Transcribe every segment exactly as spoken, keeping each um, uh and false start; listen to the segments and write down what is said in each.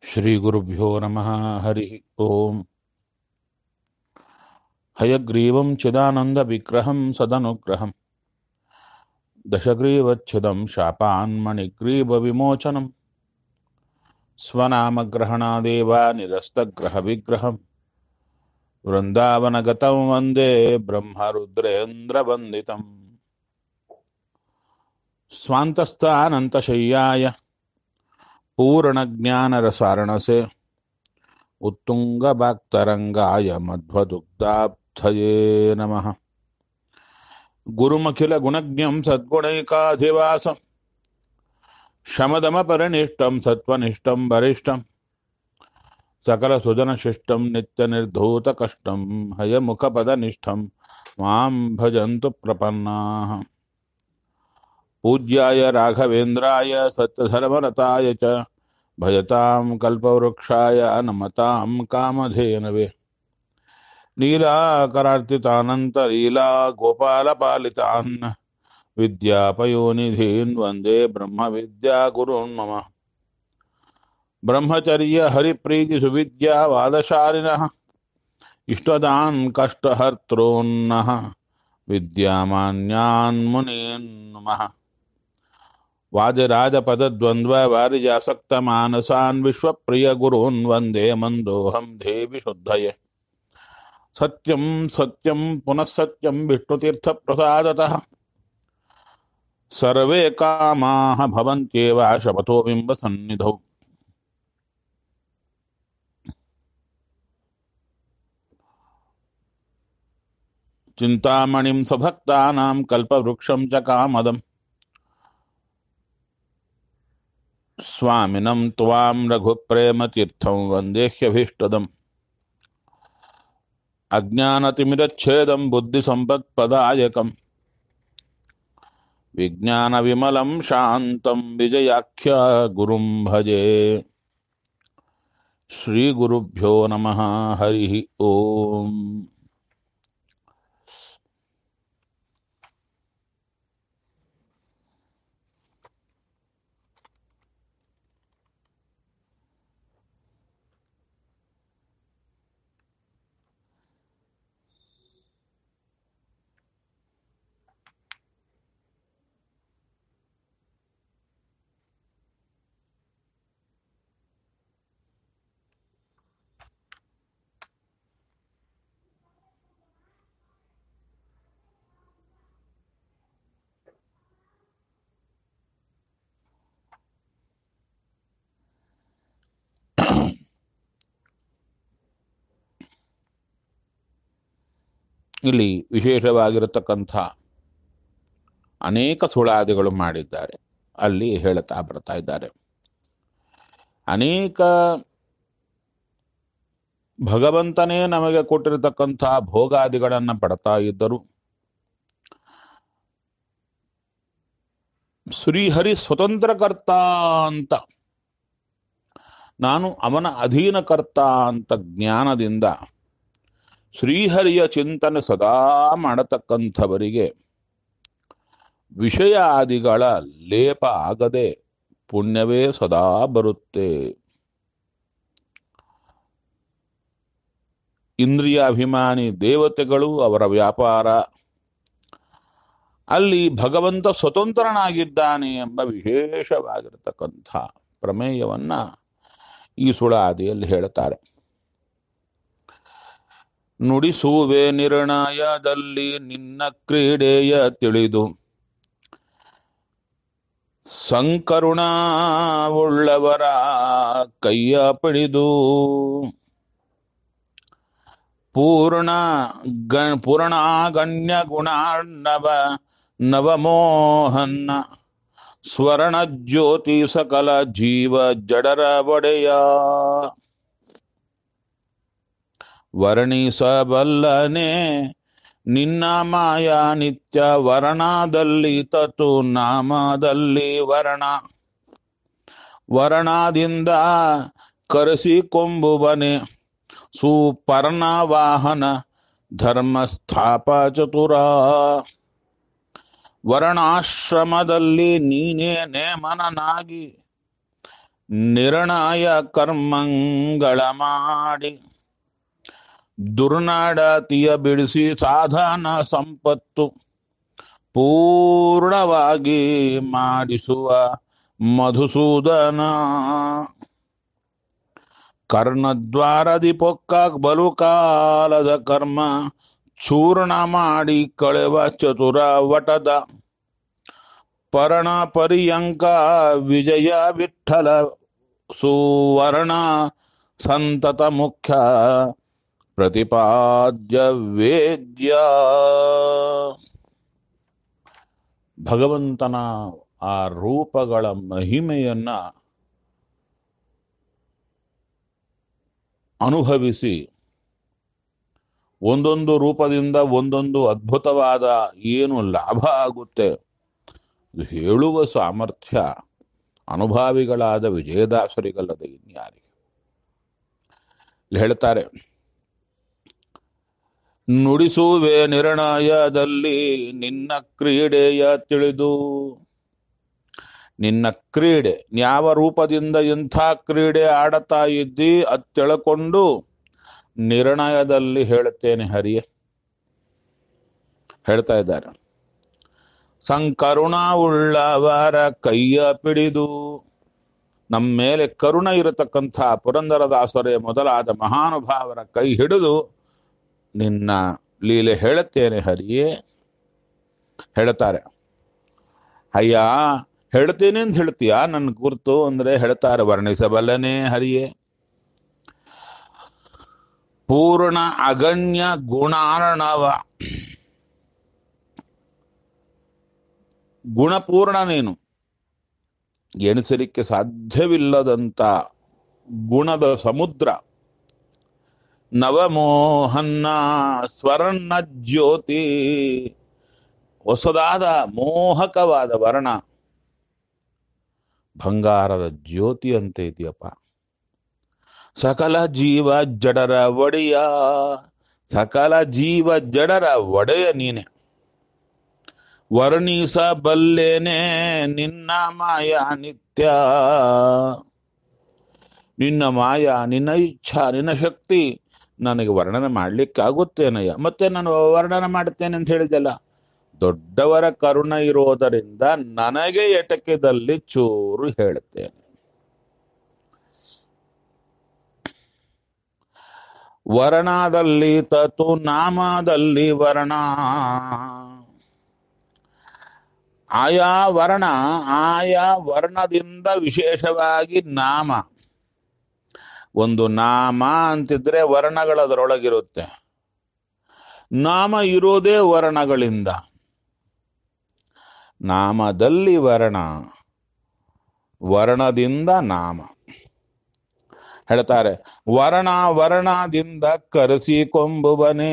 ಶ್ರೀಗುರುಭ್ಯೋ ನಮಃ. ಹರಿ ಓಂ. ಹಯಗ್ರೀವಂ ಚಿದಾನಂದವಿಗ್ರಹಂ ಸದನುಗ್ರಹಂ ದಶಗ್ರೀವಚ್ಛಿದಂ ಶಾಪಾನ್ಮಣಿಗ್ರೀವವಿಮೋಚನಂ ಸ್ವನಾಮಗ್ರಹಣಾದೇವ ನಿರಸ್ತಗ್ರಹವಿಗ್ರಹಂ ವೃಂದಾವನಗತಂ ವಂದೇ ಬ್ರಹ್ಮರುದ್ರೇಂದ್ರವಂದಿತಂ ಸ್ವಾಂತಸ್ಥಾನಂತಶಯ್ಯಾಯ ಪೂರ್ಣಜ್ಞಾನರಸಾರಣಸೆ ಉತ್ತುಂಗಭಕ್ತರಂಗಾಯ ಮಧ್ವದುಗ್ಧಾಬ್ಧಯೇ ನಮಃ. ಗುರುಮಖಿಲ ಗುಣಜ್ಞಂ ಸದ್ಗುಣೈಕಾಧಿವಾಸಂ ಶಮದಮಪರಿನಿಷ್ಠಂ ಸತ್ವನಿಷ್ಠಂ ವರಿಷ್ಠಂ ಸಕಲ ಸುಜನಶಿಷ್ಟಂ ನಿತ್ಯನಿರ್ಧೂತ ಕಷ್ಟಂ ಹಯಮುಖಪದನಿಷ್ಠಂ ಮಾಂ ಭಜಂತು ಪ್ರಪನ್ನಾಃ. ಪೂಜ್ಯಾಯ ರಾಘವೇಂದ್ರಾಯ ಸತ್ಯಧರ್ಮರತಾಯ ಚ ಭಜತಾಂ ಕಲ್ಪವೃಕ್ಷಾಯ ನಮತಾಂ ಕಾಮಧೇನವೇ. ನೀಲಾಕರಾರ್ತಿತಾನಂತಲೀಲಾ ಗೋಪಾಲಪಾಲಿತಾನ್ ವಿದ್ಯಾಪಯೋನಿಧೀನ್ ವಂದೇ ಬ್ರಹ್ಮವಿದ್ಯಾಗುರುನ್ ಮಮ. ಬ್ರಹ್ಮಚರ್ಯ ಹರಿಪ್ರೀತಿ ಸುವಿದ್ಯಾ ವಾದಶಾಲಿನಃ ಇಷ್ಟದಾನ್ ಕಷ್ಟಹರ್ತॄನ್ನಃ ವಿದ್ಯಾಮಾನ್ಯಾನ್ ಮುನೀನ್ ನಮಃ. ವಾದಿರಾಜಪದದ್ವಂದ್ವ ವಾರಿಜಾಸಕ್ತಮಾನಸಾನ್ ವಿಶ್ವಪ್ರಿಯ ಗುರೂನ್ ವಂದೇ ಮಂದೋಹಂ ದೇವಿ ಶುದ್ಧಯೇ. ಸತ್ಯಂ ಸತ್ಯಂ ಪುನಃ ಸತ್ಯಂ ವಿಷ್ಣುತೀರ್ಥಪ್ರಸಾದತಃ ಸರ್ವೇ ಕಾಮಾಃ ಭವಂತ್ಯೇವ ಶಪಥೋ ಬಿಂಬಸನ್ನಿಧೌ. ಚಿಂತಾಮಣಿಂ ಸ್ವಭಕ್ತಾನಾಂ ಕಲ್ಪವೃಕ್ಷಂ ಚ ಕಾಮದಂ ಸ್ವಾಮಿನಂ ತ್ವಾಂ ರಘುಪ್ರೇಮತೀರ್ಥಂ ವಂದೇಹ್ಯಭೀಷ್ಟದಂ. ಅಜ್ಞಾನತಿಮಿರಚ್ಛೇದಂ ಬುದ್ಧಿಸಂಪತ್ಪ್ರದಾಯಕಂ ವಿಜ್ಞಾನವಿಮಲಂ ಶಾಂತಂ ವಿಜಯಾಖ್ಯ ಗುರುಂ ಭಜೆ. ಶ್ರೀಗುರುಭ್ಯೋ ನಮಃ. ಹರಿ ಓಂ. ಇಲ್ಲಿ ವಿಶೇಷವಾಗಿರತಕ್ಕಂಥ ಅನೇಕ ಸುಳಾದಿಗಳು ಮಾಡಿದ್ದಾರೆ. ಅಲ್ಲಿ ಹೇಳ್ತಾ ಬರ್ತಾ ಇದ್ದಾರೆ. ಅನೇಕ ಭಗವಂತನೇ ನಮಗೆ ಕೊಟ್ಟಿರತಕ್ಕಂಥ ಭೋಗಾದಿಗಳನ್ನು ಪಡ್ತಾ ಇದ್ದರು. ಶ್ರೀಹರಿ ಸ್ವತಂತ್ರಕರ್ತ ಅಂತ, ನಾನು ಅವನ ಅಧೀನಕರ್ತ ಅಂತ ಜ್ಞಾನದಿಂದ ಶ್ರೀಹರಿಯ ಚಿಂತನೆ ಸದಾ ಮಾಡತಕ್ಕಂಥವರಿಗೆ ವಿಷಯ ಆದಿಗಳ ಲೇಪ ಆಗದೆ ಪುಣ್ಯವೇ ಸದಾ ಬರುತ್ತೆ. ಇಂದ್ರಿಯಾಭಿಮಾನಿ ದೇವತೆಗಳು ಅವರ ವ್ಯಾಪಾರ, ಅಲ್ಲಿ ಭಗವಂತ ಸ್ವತಂತ್ರನಾಗಿದ್ದಾನೆ ಎಂಬ ವಿಶೇಷವಾಗಿರತಕ್ಕಂಥ ಪ್ರಮೇಯವನ್ನ ಈ ಸುಳಾದಿಯಲ್ಲಿ ಹೇಳ್ತಾರೆ. ನುಡಿಸುವೆ ನಿರ್ಣಯದಲ್ಲಿ ನಿನ್ನ ಕ್ರೀಡೆಯ ತಿಳಿದು ಸಂಕರುಣವುಳ್ಳವರ ಕೈಯ ಪಿಡಿದು ಪೂರ್ಣ ಗ ಪೂರ್ಣಾಗಣ್ಯ ಗುಣಾರ್ಣವ ನವಮೋಹನ್ನ ಸ್ವರ್ಣ ಜ್ಯೋತಿ ಸಕಲ ಜೀವ ಜಡರ ಒಡೆಯ ವರ್ಣಿಸಬಲ್ಲನೆ ನಿನ್ನ ಮಾಯಾ ನಿತ್ಯ ವರ್ಣದಲ್ಲಿ ತತು ನಾಮದಲ್ಲಿ ವರ್ಣ ವರ್ಣದಿಂದ ಕರೆಸಿಕೊಂಬುವನೆ ಸುಪರ್ಣ ವಾಹನ ಧರ್ಮಸ್ಥಾಪ ಚತುರ. ವರ್ಣಾಶ್ರಮದಲ್ಲಿ ನೀನೇ ನೇಮನನಾಗಿ ನಿರ್ಣಯ ಕರ್ಮಂಗಳ ಮಾಡಿ ದುರ್ನಾಡತಿಯ ಬಿಡಿಸಿ ಸಾಧನ ಸಂಪತ್ತು ಪೂರ್ಣವಾಗಿ ಮಾಡಿಸುವ ಮಧುಸೂದನ. ಕರ್ಣದ್ವಾರದಿ ಪೊಕ್ಕ ಬಲು ಕಾಲದ ಕರ್ಮ ಚೂರ್ಣ ಮಾಡಿ ಕಳೆವ ಚತುರ ವಟದ ಪರಣ ಪರ್ಯಂಕ ವಿಜಯ ವಿಠಲ ಸುವರ್ಣ ಸಂತತ ಮುಖ್ಯ ಪ್ರತಿಪಾದ್ಯ ವೇದ್ಯ. ಭಗವಂತನ ಆ ರೂಪಗಳ ಮಹಿಮೆಯನ್ನ ಅನುಭವಿಸಿ ಒಂದೊಂದು ರೂಪದಿಂದ ಒಂದೊಂದು ಅದ್ಭುತವಾದ ಏನು ಲಾಭ ಆಗುತ್ತೆ ಹೇಳುವ ಸಾಮರ್ಥ್ಯ ಅನುಭಾವಿಗಳಾದ ವಿಜಯದಾಸರಿಗಲ್ಲದೆ ಇನ್ಯಾರಿಗೆ. ಇಲ್ಲಿ ಹೇಳ್ತಾರೆ, ನುಡಿಸುವೆ ನಿರ್ಣಯದಲ್ಲಿ ನಿನ್ನ ಕ್ರೀಡೆಯ ತಿಳಿದು. ನಿನ್ನ ಕ್ರೀಡೆ ಯಾವ ರೂಪದಿಂದ ಎಂಥ ಕ್ರೀಡೆ ಆಡತಾ ಇದ್ದಿ ಅದ್ ತಿಳ್ಕೊಂಡು ನಿರ್ಣಯದಲ್ಲಿ ಹೇಳುತ್ತೇನೆ ಹರಿಯೇ. ಹೇಳ್ತಾ ಇದ್ದಾರೆ, ಸಂಕರುಣ ಉಳ್ಳವರ ಕೈಯ ಪಿಡಿದು. ನಮ್ಮ ಮೇಲೆ ಕರುಣ ಇರತಕ್ಕಂಥ ಪುರಂದರದಾಸರೇ ಮೊದಲಾದ ಮಹಾನುಭಾವರ ಕೈ ಹಿಡಿದು ನಿನ್ನ ಲೀಲೆ ಹೇಳುತ್ತೇನೆ ಹರಿಯೇ. ಹೇಳ್ತಾರೆ, ಅಯ್ಯ ಹೇಳ್ತೇನೆ ಅಂತ ಹೇಳ್ತೀಯ ನನ್ನ ಕುರಿತು ಅಂದ್ರೆ ಹೇಳ್ತಾರೆ, ವರ್ಣಿಸಬಲ್ಲನೇ ಹರಿಯೇ. ಪೂರ್ಣ ಅಗಣ್ಯ ಗುಣಾರ್ಣವ, ಗುಣಪೂರ್ಣ ನೀನು, ಎಣಿಸಲಿಕ್ಕೆ ಸಾಧ್ಯವಿಲ್ಲದಂತ ಗುಣದ ಸಮುದ್ರ. ನವಮೋಹನ್ನ ಸ್ವರ್ಣ ಜ್ಯೋತಿ, ಹೊಸದಾದ ಮೋಹಕವಾದ ವರ್ಣ, ಬಂಗಾರದ ಜ್ಯೋತಿ ಅಂತ ಇದೆಯಪ್ಪ. ಸಕಲ ಜೀವ ಜಡರ ಒಡೆಯ, ಸಕಲ ಜೀವ ಜಡರ ಒಡೆಯ ನೀನೆ. ವರ್ಣಿಸಬಲ್ಲೇನೆ ನಿನ್ನ ಮಾಯ ನಿತ್ಯ. ನಿನ್ನ ಮಾಯ, ನಿನ್ನ ಇಚ್ಛಾ, ನಿನ್ನ ಶಕ್ತಿ ನನಗೆ ವರ್ಣನೆ ಮಾಡ್ಲಿಕ್ಕಾಗುತ್ತೇನಯ್ಯ. ಮತ್ತೆ ನಾನು ವರ್ಣನೆ ಮಾಡುತ್ತೇನೆ ಅಂತ ಹೇಳಿದೆಲ್ಲ, ದೊಡ್ಡವರ ಕರುಣ ಇರೋದರಿಂದ ನನಗೆ ಎಟಕದಲ್ಲಿ ಚೂರು ಹೇಳುತ್ತೇನೆ. ವರ್ಣದಲ್ಲಿ ತತು ನಾಮದಲ್ಲಿ ವರ್ಣ. ಆಯಾ ವರ್ಣ ಆಯಾ ವರ್ಣದಿಂದ ವಿಶೇಷವಾಗಿ ನಾಮ. ಒಂದು ನಾಮ ಅಂತಿದ್ರೆ ವರ್ಣಗಳದರೊಳಗಿರುತ್ತೆ. ನಾಮ ಇರೋದೇ ವರ್ಣಗಳಿಂದ. ನಾಮದಲ್ಲಿ ವರ್ಣ, ವರ್ಣದಿಂದ ನಾಮ. ಹೇಳ್ತಾರೆ, ವರ್ಣ ವರ್ಣದಿಂದ ಕರೆಸಿಕೊಂಬುವನೇ.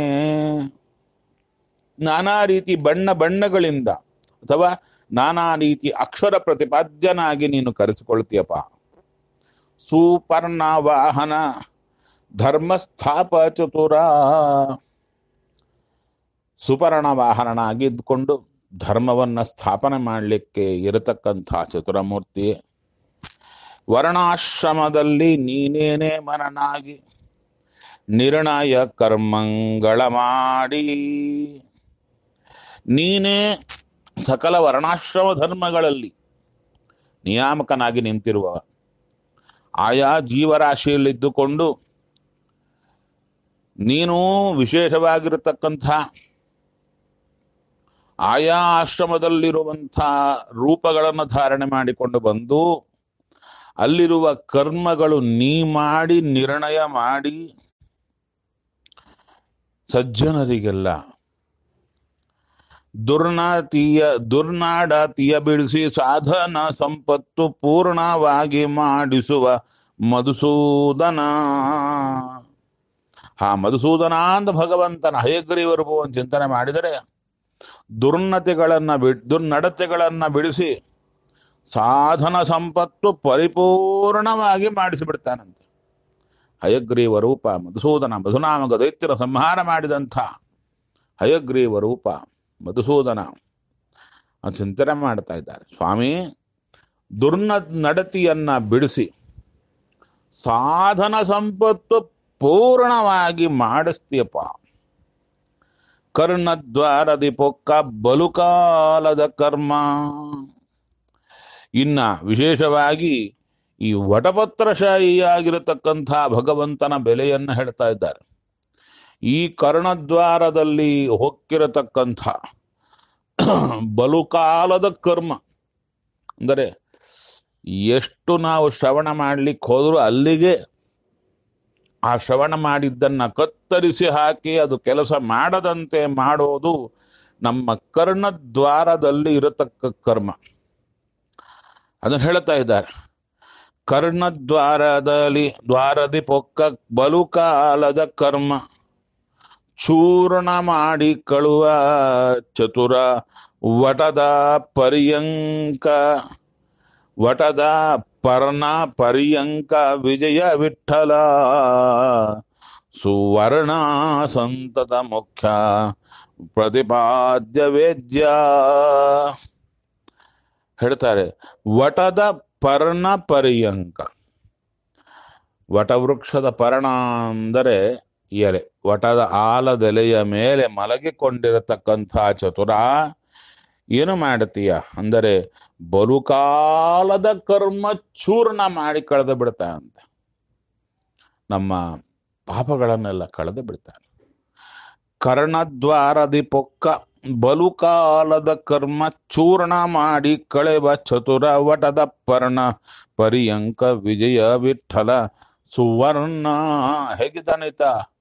ನಾನಾ ರೀತಿ ಬಣ್ಣ ಬಣ್ಣಗಳಿಂದ ಅಥವಾ ನಾನಾ ರೀತಿ ಅಕ್ಷರ ಪ್ರತಿಪಾದ್ಯನಾಗಿ ನೀನು ಕರೆಸಿಕೊಳ್ತೀಯಪ್ಪ. ಸುಪರ್ಣ ವಾಹನ ಧರ್ಮಸ್ಥಾಪ ಚತುರ. ಸುಪರ್ಣ ವಾಹನನಾಗಿದ್ದುಕೊಂಡು ಧರ್ಮವನ್ನ ಸ್ಥಾಪನೆ ಮಾಡಲಿಕ್ಕೆ ಇರತಕ್ಕಂಥ ಚತುರಮೂರ್ತಿ. ವರ್ಣಾಶ್ರಮದಲ್ಲಿ ನೀನೇನೇ ಮನನಾಗಿ ನಿರ್ಣಯ ಕರ್ಮಂಗಳ ಮಾಡಿ. ನೀನೇ ಸಕಲ ವರ್ಣಾಶ್ರಮ ಧರ್ಮಗಳಲ್ಲಿ ನಿಯಾಮಕನಾಗಿ ನಿಂತಿರುವ, ಆಯಾ ಜೀವರಾಶಿಯಲ್ಲಿದ್ದುಕೊಂಡು ನೀನು ವಿಶೇಷವಾಗಿರತಕ್ಕಂಥ ಆಯಾ ಆಶ್ರಮದಲ್ಲಿರುವಂಥ ರೂಪಗಳನ್ನು ಧಾರಣೆ ಮಾಡಿಕೊಂಡು ಬಂದು ಅಲ್ಲಿರುವ ಕರ್ಮಗಳು ನೀ ಮಾಡಿ ನಿರ್ಣಯ ಮಾಡಿ ಸಜ್ಜನರಿಗೆಲ್ಲ ದುರ್ನಾತೀಯ ದುರ್ನಾಡತಿಯ ಬಿಡಿಸಿ ಸಾಧನ ಸಂಪತ್ತು ಪೂರ್ಣವಾಗಿ ಮಾಡಿಸುವ ಮಧುಸೂದನ. ಆ ಮಧುಸೂದನ ಅಂತ ಭಗವಂತನ ಹಯಗ್ರೀವರು ಚಿಂತನೆ ಮಾಡಿದರೆ ದುರ್ನತೆಗಳನ್ನ ಬಿಡ್ ದುರ್ನಡತೆಗಳನ್ನ ಬಿಡಿಸಿ ಸಾಧನ ಸಂಪತ್ತು ಪರಿಪೂರ್ಣವಾಗಿ ಮಾಡಿಸಿಬಿಡ್ತಾನಂತೆ. ಹಯಗ್ರೀವ ರೂಪ ಮಧುಸೂದನ, ಮಧುನಾಮಕ ದೈತ್ಯರ ಸಂಹಾರ ಮಾಡಿದಂಥ ಹಯಗ್ರೀವ ರೂಪ ಮಧುಸೂದನ ಚಿಂತನೆ ಮಾಡ್ತಾ ಇದ್ದಾರೆ. ಸ್ವಾಮಿ, ದುರ್ನ ನಡತಿಯನ್ನ ಬಿಡಿಸಿ ಸಾಧನ ಸಂಪತ್ತು ಪೂರ್ಣವಾಗಿ ಮಾಡಿಸ್ತೀಯಪ್ಪ. ಕರ್ಣದ್ವಾರದಿ ಪೊಕ್ಕ ಬಲುಕಾಲದ ಕರ್ಮ. ಇನ್ನ ವಿಶೇಷವಾಗಿ ಈ ವಟಪತ್ರಶಾಹಿಯಾಗಿರತಕ್ಕಂಥ ಭಗವಂತನ ಬೆಲೆಯನ್ನು ಹೇಳ್ತಾ ಇದ್ದಾರೆ. ಈ ಕರ್ಣದ್ವಾರದಲ್ಲಿ ಹೊಕ್ಕಿರತಕ್ಕಂಥ ಬಲುಕಾಲದ ಕರ್ಮ ಅಂದರೆ ಎಷ್ಟು ನಾವು ಶ್ರವಣ ಮಾಡ್ಲಿಕ್ಕೆ ಹೋದರೂ ಅಲ್ಲಿಗೆ ಆ ಶ್ರವಣ ಮಾಡಿದ್ದನ್ನ ಕತ್ತರಿಸಿ ಹಾಕಿ ಅದು ಕೆಲಸ ಮಾಡದಂತೆ ಮಾಡೋದು ನಮ್ಮ ಕರ್ಣದ್ವಾರದಲ್ಲಿ ಇರತಕ್ಕ ಕರ್ಮ. ಅದನ್ನು ಹೇಳ್ತಾ ಇದ್ದಾರೆ. ಕರ್ಣದ್ವಾರದಲ್ಲಿ ದ್ವಾರದಿ ಪೊಕ್ಕ ಬಲುಕಾಲದ ಕರ್ಮ ಚೂರ್ಣ ಮಾಡಿ ಕಳುವ ಚತುರ ವಟದ ಪರ್ಯಂಕ. ವಟದ ಪರ್ಣ ಪರ್ಯಂಕ ವಿಜಯ ವಿಠಲ ಸುವರ್ಣ ಸಂತತ ಮುಖ್ಯ ಪ್ರತಿಪಾದ್ಯ ವೇದ್ಯ. ಹೇಳ್ತಾರೆ ವಟದ ಪರ್ಣ ಪರ್ಯಂಕ. ವಟವೃಕ್ಷದ ಪರ್ಣ ಅಂದರೆ ಎಲೆ, ವಟದ ಆಲದೆಲೆಯ ಮೇಲೆ ಮಲಗಿಕೊಂಡಿರತಕ್ಕಂಥ ಚತುರ ಏನು ಮಾಡ್ತೀಯ ಅಂದರೆ ಬಲುಕಾಲದ ಕರ್ಮ ಚೂರ್ಣ ಮಾಡಿ ಕಳೆದು ಬಿಡ್ತಾನಂತೆ. ನಮ್ಮ ಪಾಪಗಳನ್ನೆಲ್ಲ ಕಳೆದು ಬಿಡ್ತಾನೆ. ಕರ್ಣದ್ವಾರದಿ ಪೊಕ್ಕ ಬಲುಕಾಲದ ಕರ್ಮ ಚೂರ್ಣ ಮಾಡಿ ಕಳೆವ ಚತುರ ವಟದ ಪರ್ಣ ಪರ್ಯಂಕ ವಿಜಯ ವಿಠಲ ಸುವರ್ಣ. ಹೇಗಿದ್ದಾನೀತ?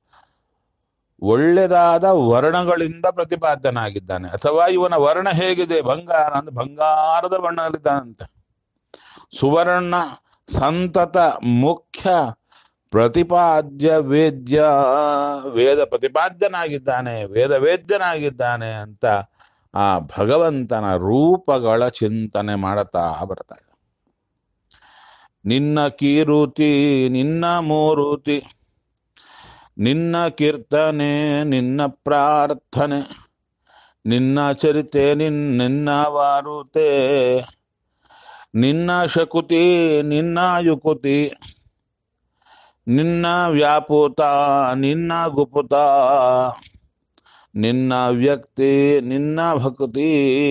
ಒಳ್ಳೆದಾದ ವರ್ಣಗಳಿಂದ ಪ್ರತಿಪಾದ್ಯನಾಗಿದ್ದಾನೆ. ಅಥವಾ ಇವನ ವರ್ಣ ಹೇಗಿದೆ? ಬಂಗಾರ ಅಂದ್ರೆ ಬಂಗಾರದ ಬಣ್ಣದಲ್ಲಿದ್ದಾನಂತೆ. ಸುವರ್ಣ ಸಂತತ ಮುಖ್ಯ ಪ್ರತಿಪಾದ್ಯ ವೇದ್ಯ, ವೇದ ಪ್ರತಿಪಾದ್ಯನಾಗಿದ್ದಾನೆ, ವೇದ ವೇದ್ಯನಾಗಿದ್ದಾನೆ ಅಂತ ಆ ಭಗವಂತನ ರೂಪಗಳ ಚಿಂತನೆ ಮಾಡುತ್ತಾ ಬರ್ತಾ ಇದೆ. ನಿನ್ನ ಕೀರುತಿ ನಿನ್ನ ಮೂರುತಿ, ನಿನ್ನ ಕೀರ್ತನೆ ನಿನ್ನ ಪ್ರಾರ್ಥನೆ, ನಿನ್ನ ಚರಿತೆ ನಿನ್ ನಿನ್ನ ವಾರುತೆ, ನಿನ್ನ ಶಕುತಿ ನಿನ್ನ ಯುಕುತಿ, ನಿನ್ನ ವ್ಯಾಪುತ ನಿನ್ನ ಗುಪುತ, ನಿನ್ನ ವ್ಯಕ್ತಿ ನಿನ್ನ ಭಕ್ತಿ,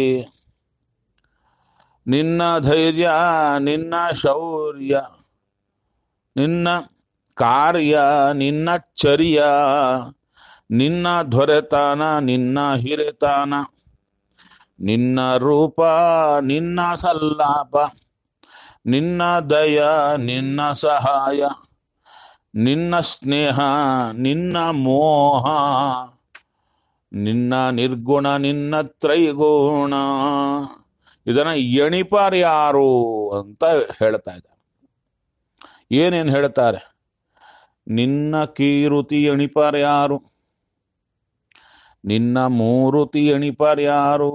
ನಿನ್ನ ಧೈರ್ಯ ನಿನ್ನ ಶೌರ್ಯ, ನಿನ್ನ ಕಾರ್ಯ ನಿನ್ನ ಚರ್ಯ, ನಿನ್ನ ದೊರೆತನ ನಿನ್ನ ಹಿರೆತನ, ನಿನ್ನ ರೂಪ ನಿನ್ನ ಸಲ್ಲಾಪ, ನಿನ್ನ ದಯ ನಿನ್ನ ಸಹಾಯ, ನಿನ್ನ ಸ್ನೇಹ ನಿನ್ನ ಮೋಹ, ನಿನ್ನ ನಿರ್ಗುಣ ನಿನ್ನ ತ್ರೈಗುಣ. ಇದನ್ನ ಎಣಿಪಾರ್ ಯಾರು ಅಂತ ಹೇಳ್ತಾ ಇದ್ದಾರೆ. ಏನೇನು ಹೇಳ್ತಾರೆ? ನಿನ್ನ ಕೀರುತಿ ಎಣಿಪಾರ್ ಯಾರು, ನಿನ್ನ ಮೂರುತಿ ಎಣಿಪಾರ್ ಯಾರು.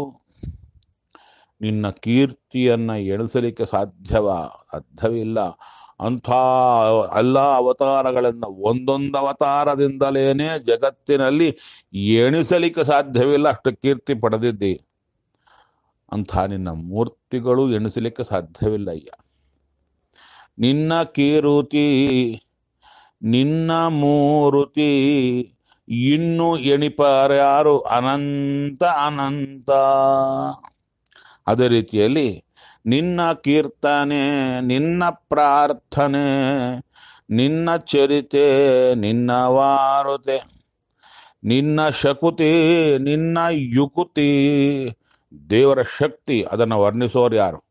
ನಿನ್ನ ಕೀರ್ತಿಯನ್ನ ಎಣಿಸಲಿಕ್ಕೆ ಸಾಧ್ಯವ ಸಾಧ್ಯವಿಲ್ಲ. ಅಂಥ ಎಲ್ಲ ಅವತಾರಗಳಿಂದ ಒಂದೊಂದು ಅವತಾರದಿಂದಲೇನೆ ಜಗತ್ತಿನಲ್ಲಿ ಎಣಿಸಲಿಕ್ಕೆ ಸಾಧ್ಯವಿಲ್ಲ, ಅಷ್ಟು ಕೀರ್ತಿ ಪಡೆದಿದ್ದಿ. ಅಂಥ ನಿನ್ನ ಮೂರ್ತಿಗಳು ಎಣಿಸಲಿಕ್ಕೆ ಸಾಧ್ಯವಿಲ್ಲ ಅಯ್ಯ. ನಿನ್ನ ಕೀರುತಿ ನಿನ್ನ ಮೂರುತಿ ಇನ್ನು ಎಣಿಪಾರ ಯಾರು ಅನಂತ ಅನಂತ. ಅದೇ ರೀತಿಯಲ್ಲಿ ನಿನ್ನ ಕೀರ್ತನೆ ನಿನ್ನ ಪ್ರಾರ್ಥನೆ ನಿನ್ನ ಚರಿತೆ ನಿನ್ನ ವಾರುತೆ, ನಿನ್ನ ಶಕುತಿ ನಿನ್ನ ಯುಕುತಿ. ದೇವರ ಶಕ್ತಿ ಅದನ್ನು ವರ್ಣಿಸೋರು ಯಾರು?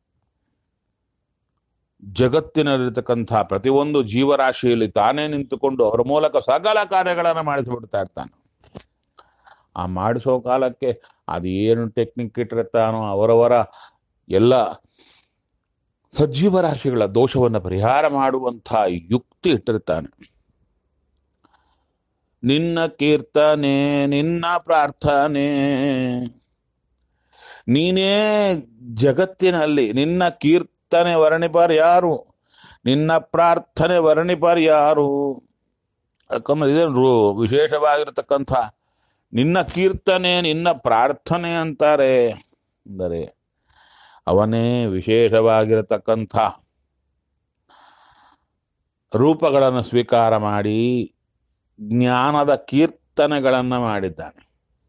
ಜಗತ್ತಿನಲ್ಲಿರ್ತಕ್ಕಂಥ ಪ್ರತಿಯೊಂದು ಜೀವರಾಶಿಯಲ್ಲಿ ತಾನೇ ನಿಂತುಕೊಂಡು ಅವರ ಮೂಲಕ ಸಕಲ ಕಾರ್ಯಗಳನ್ನು ಮಾಡಿಸಿಬಿಡ್ತಾ ಇರ್ತಾನೆ. ಆ ಮಾಡಿಸೋ ಕಾಲಕ್ಕೆ ಅದೇನು ಟೆಕ್ನಿಕ್ ಇಟ್ಟಿರ್ತಾನೋ ಅವರವರ ಎಲ್ಲ ಸಜೀವ ರಾಶಿಗಳ ದೋಷವನ್ನು ಪರಿಹಾರ ಮಾಡುವಂಥ ಯುಕ್ತಿ ಇಟ್ಟಿರ್ತಾನೆ. ನಿನ್ನ ಕೀರ್ತನೆ ನಿನ್ನ ಪ್ರಾರ್ಥನೆ, ನೀನೇ ಜಗತ್ತಿನಲ್ಲಿ ನಿನ್ನ ಕೀರ್ತನೆ ವರ್ಣಿಪಾರ್ ಯಾರು, ನಿನ್ನ ಪ್ರಾರ್ಥನೆ ವರ್ಣಿಪಾರ್ ಯಾರು. ಯಾಕಂದ್ರೆ ಇದೇನು ವಿಶೇಷವಾಗಿರತಕ್ಕಂಥ ನಿನ್ನ ಕೀರ್ತನೆ ನಿನ್ನ ಪ್ರಾರ್ಥನೆ ಅಂತಾರೆ ಅಂದರೆ ಅವನೇ ವಿಶೇಷವಾಗಿರತಕ್ಕಂಥ ರೂಪಗಳನ್ನು ಸ್ವೀಕಾರ ಮಾಡಿ ಜ್ಞಾನದ ಕೀರ್ತನೆಗಳನ್ನು ಮಾಡಿದ್ದಾನೆ.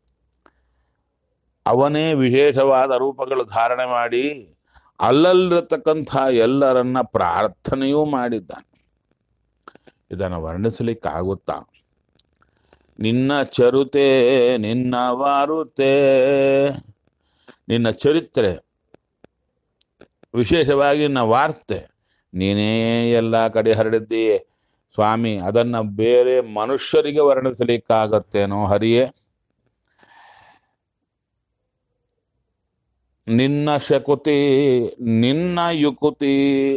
ಅವನೇ ವಿಶೇಷವಾದ ರೂಪಗಳು ಧಾರಣೆ ಮಾಡಿ ಅಲ್ಲಲ್ಲಿರತಕ್ಕಂಥ ಎಲ್ಲರನ್ನ ಪ್ರಾರ್ಥನೆಯೂ ಮಾಡಿದ್ದಾನೆ. ಇದನ್ನು ವರ್ಣಿಸಲಿಕ್ಕಾಗುತ್ತಾ? ನಿನ್ನ ಚರುತೆ ನಿನ್ನ ವಾರುತೆ, ನಿನ್ನ ಚರಿತ್ರೆ ವಿಶೇಷವಾಗಿ ನಿನ್ನ ವಾರ್ತೆ ನೀನೇ ಎಲ್ಲ ಕಡೆ ಹರಡಿದ್ದೀಯೆ ಸ್ವಾಮಿ. ಅದನ್ನ ಬೇರೆ ಮನುಷ್ಯರಿಗೆ ವರ್ಣಿಸಲಿಕ್ಕಾಗತ್ತೇನೋ ಹರಿಯೇ? ನಿನ್ನ ಶಕುತಿ ನಿನ್ನ ಯುಕುತಿ,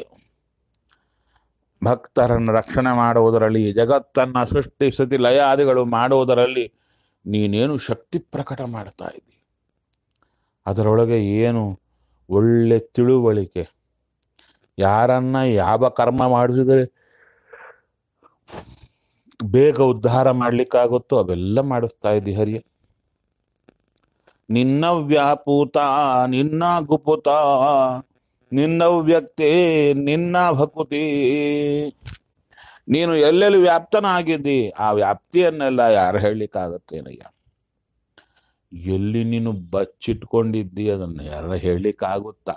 ಭಕ್ತರನ್ನು ರಕ್ಷಣೆ ಮಾಡುವುದರಲ್ಲಿ, ಜಗತ್ತನ್ನ ಸೃಷ್ಟಿ ಸ್ಥಿತಿ ಲಯ ಆದಿಗಳು ಮಾಡುವುದರಲ್ಲಿ ನೀನೇನು ಶಕ್ತಿ ಪ್ರಕಟ ಮಾಡ್ತಾ ಇದ್ದಿ. ಅದರೊಳಗೆ ಏನು ಒಳ್ಳೆ ತಿಳುವಳಿಕೆ, ಯಾರನ್ನ ಯಾವ ಕರ್ಮ ಮಾಡಿಸಿದರೆ ಬೇಗ ಉದ್ಧಾರ ಮಾಡ್ಲಿಕ್ಕಾಗುತ್ತೋ ಅವೆಲ್ಲ ಮಾಡಿಸ್ತಾ ಇದ್ದಿ ಹರಿಯ. ನಿನ್ನ ವ್ಯಾಪೂತ ನಿನ್ನ ಗುಪುತ, ನಿನ್ನ ವ್ಯಕ್ತಿ ನಿನ್ನ ಭಕುತಿ, ನೀನು ಎಲ್ಲೆಲ್ಲಿ ವ್ಯಾಪ್ತನಾಗಿದ್ದಿ ಆ ವ್ಯಾಪ್ತಿಯನ್ನೆಲ್ಲ ಯಾರು ಹೇಳಲಿಕ್ಕಾಗತ್ತೇನಯ್ಯ? ಎಲ್ಲಿ ನೀನು ಬಚ್ಚಿಟ್ಕೊಂಡಿದ್ದಿ ಅದನ್ನು ಯಾರ ಹೇಳಲಿಕ್ಕಾಗುತ್ತಾ?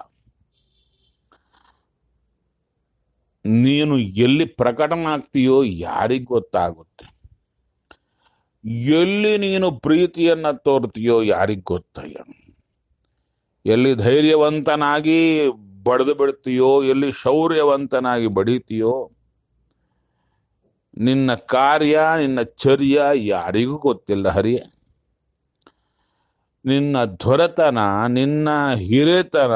ನೀನು ಎಲ್ಲಿ ಪ್ರಕಟನಾಗ್ತೀಯೋ ಯಾರಿಗ್ ಗೊತ್ತಾಗುತ್ತೆ? ಎಲ್ಲಿ ನೀನು ಪ್ರೀತಿಯನ್ನ ತೋರ್ತೀಯೋ ಯಾರಿಗ್ ಗೊತ್ತಯ್ಯ? ಎಲ್ಲಿ ಧೈರ್ಯವಂತನಾಗಿ ಬಡಿದು ಬಿಡ್ತೀಯೋ, ಎಲ್ಲಿ ಶೌರ್ಯವಂತನಾಗಿ ಬಡಿತೀಯೋ, ನಿನ್ನ ಕಾರ್ಯ ನಿನ್ನ ಚರ್ಯ ಯಾರಿಗೂ ಗೊತ್ತಿಲ್ಲ ಹರಿಯೇ. ನಿನ್ನ ಧ್ವರತನ ನಿನ್ನ ಹಿರೇತನ,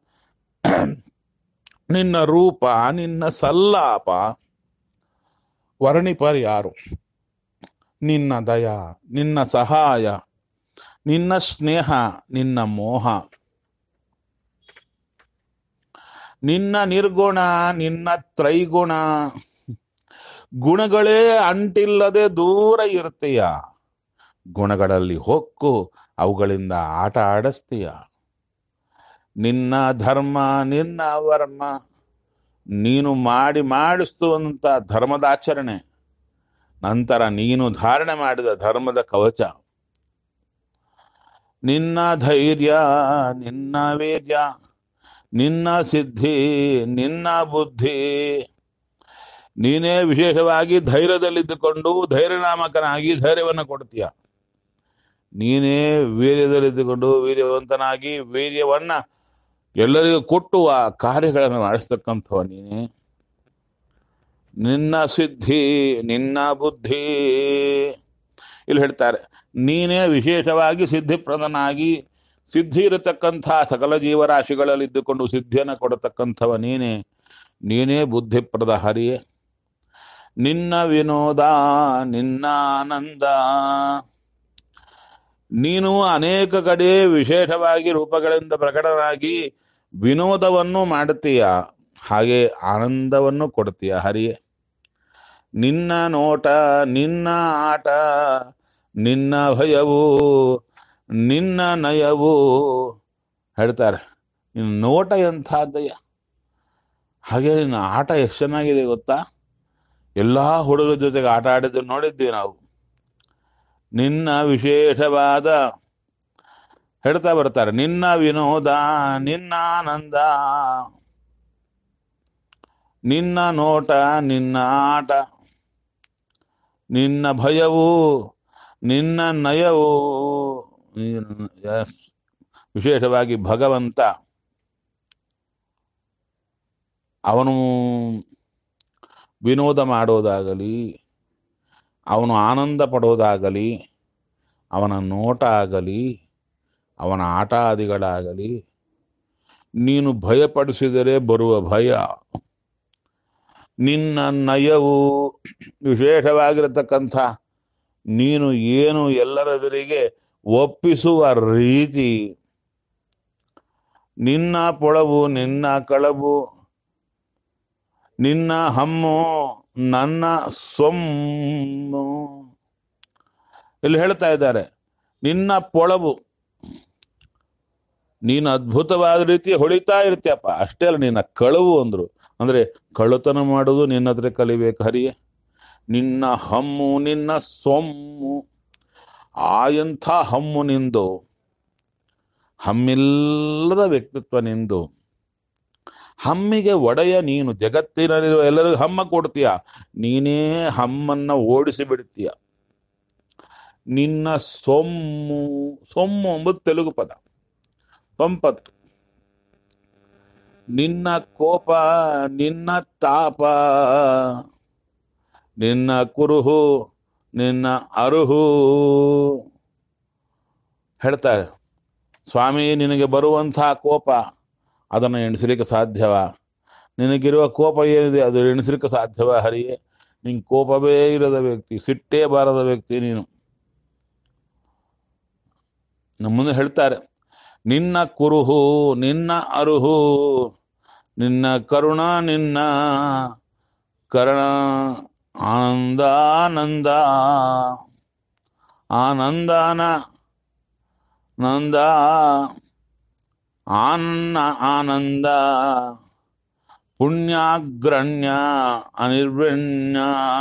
ನಿನ್ನ ರೂಪ ನಿನ್ನ ಸಲ್ಲಾಪ ವರ್ಣಿಪರ್ ಯಾರು? ನಿನ್ನ ದಯ ನಿನ್ನ ಸಹಾಯ ನಿನ್ನ ಸ್ನೇಹ ನಿನ್ನ ಮೋಹ, ನಿನ್ನ ನಿರ್ಗುಣ ನಿನ್ನ ತ್ರೈಗುಣ, ಗುಣಗಳೇ ಅಂಟಿಲ್ಲದೆ ದೂರ ಇರ್ತೀಯ, ಗುಣಗಳಲ್ಲಿ ಹೊಕ್ಕು ಅವುಗಳಿಂದ ಆಟ ಆಡಿಸ್ತೀಯ. ನಿನ್ನ ಧರ್ಮ ನಿನ್ನ ವರ್ಮ, ನೀನು ಮಾಡಿ ಮಾಡಿಸ್ತುವಂತ ಧರ್ಮದಾಚರಣೆ, ನಂತರ ನೀನು ಧಾರಣೆ ಮಾಡಿದ ಧರ್ಮದ ಕವಚ, ನಿನ್ನ ಧೈರ್ಯ ನಿನ್ನ ವೇದ್ಯ, ನಿನ್ನ ಸಿದ್ಧಿ ನಿನ್ನ ಬುದ್ಧಿ, ನೀನೇ ವಿಶೇಷವಾಗಿ ಧೈರ್ಯದಲ್ಲಿದ್ದುಕೊಂಡು ಧೈರ್ಯನಾಮಕನಾಗಿ ಧೈರ್ಯವನ್ನು ಕೊಡ್ತೀಯ. ನೀನೇ ವೀರ್ಯದಲ್ಲಿದ್ದುಕೊಂಡು ವೀರ್ಯವಂತನಾಗಿ ವೀರ್ಯವನ್ನ ಎಲ್ಲರಿಗೂ ಕೊಟ್ಟು ಆ ಕಾರ್ಯಗಳನ್ನು ಮಾಡಿಸ್ತಕ್ಕಂಥವ ನೀನೇ. ನಿನ್ನ ಸಿದ್ಧಿ ನಿನ್ನ ಬುದ್ಧಿ, ಇಲ್ಲಿ ಹೇಳ್ತಾರೆ ನೀನೇ ವಿಶೇಷವಾಗಿ ಸಿದ್ಧಿಪ್ರದನಾಗಿ ಸಿದ್ಧಿ ಇರತಕ್ಕಂಥ ಸಕಲ ಜೀವರಾಶಿಗಳಲ್ಲಿದ್ದುಕೊಂಡು ಸಿದ್ಧಿಯನ್ನು ಕೊಡತಕ್ಕಂಥವ ನೀನೇ. ನೀನೇ ಬುದ್ಧಿಪ್ರದ ಹರಿಯೇ. ನಿನ್ನ ವಿನೋದ ನಿನ್ನ ಆನಂದ, ನೀನು ಅನೇಕ ಕಡೆ ವಿಶೇಷವಾಗಿ ರೂಪಗಳಿಂದ ಪ್ರಕಟನಾಗಿ ವಿನೋದವನ್ನು ಮಾಡುತ್ತೀಯ, ಹಾಗೆ ಆನಂದವನ್ನು ಕೊಡ್ತೀಯ ಹರಿಯೇ. ನಿನ್ನ ನೋಟ ನಿನ್ನ ಆಟ ನಿನ್ನ ಭಯವು ನಿನ್ನ ನಯವು, ಹೇಳ್ತಾರೆ ನಿನ್ನ ನೋಟ ಎಂಥದ್ದಯ್ಯ, ಹಾಗೆ ನಿನ್ನ ಆಟ ಎಷ್ಟು ಚೆನ್ನಾಗಿದೆ ಗೊತ್ತಾ? ಎಲ್ಲ ಹುಡುಗರ ಜೊತೆಗೆ ಆಟ ಆಡಿದ್ದು ನೋಡಿದ್ವಿ ನಾವು. ನಿನ್ನ ವಿಶೇಷವಾದ ಹೇಳ್ತಾ ಬರ್ತಾರೆ, ನಿನ್ನ ವಿನೋದ ನಿನ್ನ ಆನಂದ ನಿನ್ನ ನೋಟ ನಿನ್ನ ಆಟ ನಿನ್ನ ಭಯವು ನಿನ್ನ ನಯವು. ವಿಶೇಷವಾಗಿ ಭಗವಂತ ಅವನು ವಿನೋದ ಮಾಡೋದಾಗಲಿ, ಅವನು ಆನಂದ ಪಡೋದಾಗಲಿ, ಅವನ ನೋಟ ಆಗಲಿ, ಅವನ ಆಟ ಆದಿಗಳಾಗಲಿ, ನೀನು ಭಯಪಡಿಸಿದರೆ ಬರುವ ಭಯ, ನಿನ್ನ ನಯವು ವಿಶೇಷವಾಗಿರತಕ್ಕಂಥ ನೀನು ಏನು ಎಲ್ಲರೆದುರಿಗೆ ಒಪ್ಪಿಸುವ ರೀತಿ, ನಿನ್ನ ಪೊಳವು ನಿನ್ನ ಕಳವು, ನಿನ್ನ ಹಮ್ಮು ನನ್ನ ಸೊಮ್ಮು. ಇಲ್ಲಿ ಹೇಳ್ತಾ ಇದ್ದಾರೆ ನಿನ್ನ ಪೊಳವು, ನೀನು ಅದ್ಭುತವಾದ ರೀತಿ ಹೊಳಿತಾ ಇರ್ತೀಯಪ್ಪ, ಅಷ್ಟೇ ಅಲ್ಲ ನಿನ್ನ ಕಳುವು ಅಂದ್ರು. ಅಂದ್ರೆ ಕಳುತನ ಮಾಡುವುದು ನಿನ್ನ ಹತ್ರ ಕಲಿಬೇಕು ಹರಿಯೇ. ನಿನ್ನ ಹಮ್ಮು ನಿನ್ನ ಸೊಮ್ಮು, ಆ ಎಂಥ ಹಮ್ಮು ನಿಂದು, ಹಮ್ಮಿಲ್ಲದ ವ್ಯಕ್ತಿತ್ವ ನಿಂದು. ಹಮ್ಮಿಗೆ ಒಡೆಯ ನೀನು, ಜಗತ್ತಿನಲ್ಲಿರುವ ಎಲ್ಲರಿಗೂ ಹಮ್ಮ ಕೊಡ್ತೀಯ, ನೀನೇ ಹಮ್ಮನ್ನ ಓಡಿಸಿ ಬಿಡ್ತೀಯ. ನಿನ್ನ ಸೊಮ್ಮು, ಸೊಮ್ಮು ಎಂಬುದು ತೆಲುಗು ಪದ, ಸಂಪತ್ತು. ನಿನ್ನ ಕೋಪ, ನಿನ್ನ ತಾಪ, ನಿನ್ನ ಕುರುಹು, ನಿನ್ನ ಅರುಹು. ಹೇಳ್ತಾರೆ ಸ್ವಾಮಿ, ನಿನಗೆ ಬರುವಂತಹ ಕೋಪ ಅದನ್ನು ಎಣಿಸಲಿಕ್ಕೆ ಸಾಧ್ಯವ? ನಿನಗಿರುವ ಕೋಪ ಏನಿದೆ ಅದು ಎಣಿಸಲಿಕ್ಕೆ ಸಾಧ್ಯವ ಹರಿಯೇ? ನಿನ್ ಕೋಪವೇ ಇರದ ವ್ಯಕ್ತಿ, ಸಿಟ್ಟೇ ಬಾರದ ವ್ಯಕ್ತಿ ನೀನು. ನಮ್ಮ ಮುಂದೆ ಹೇಳ್ತಾರೆ, ನಿನ್ನ ಕುರುಹು, ನಿನ್ನ ಅರುಹು, ನಿನ್ನ ಕರುಣ, ನಿನ್ನ ಕರುಣ, ಆನಂದಾನಂದ, ಆನಂದಾನ ನಂದ, ಆನ್ನ ಆನಂದ, ಪುಣ್ಯಾಗ್ರಣ್ಯ ಅನಿರ್ವಣ್ಯ,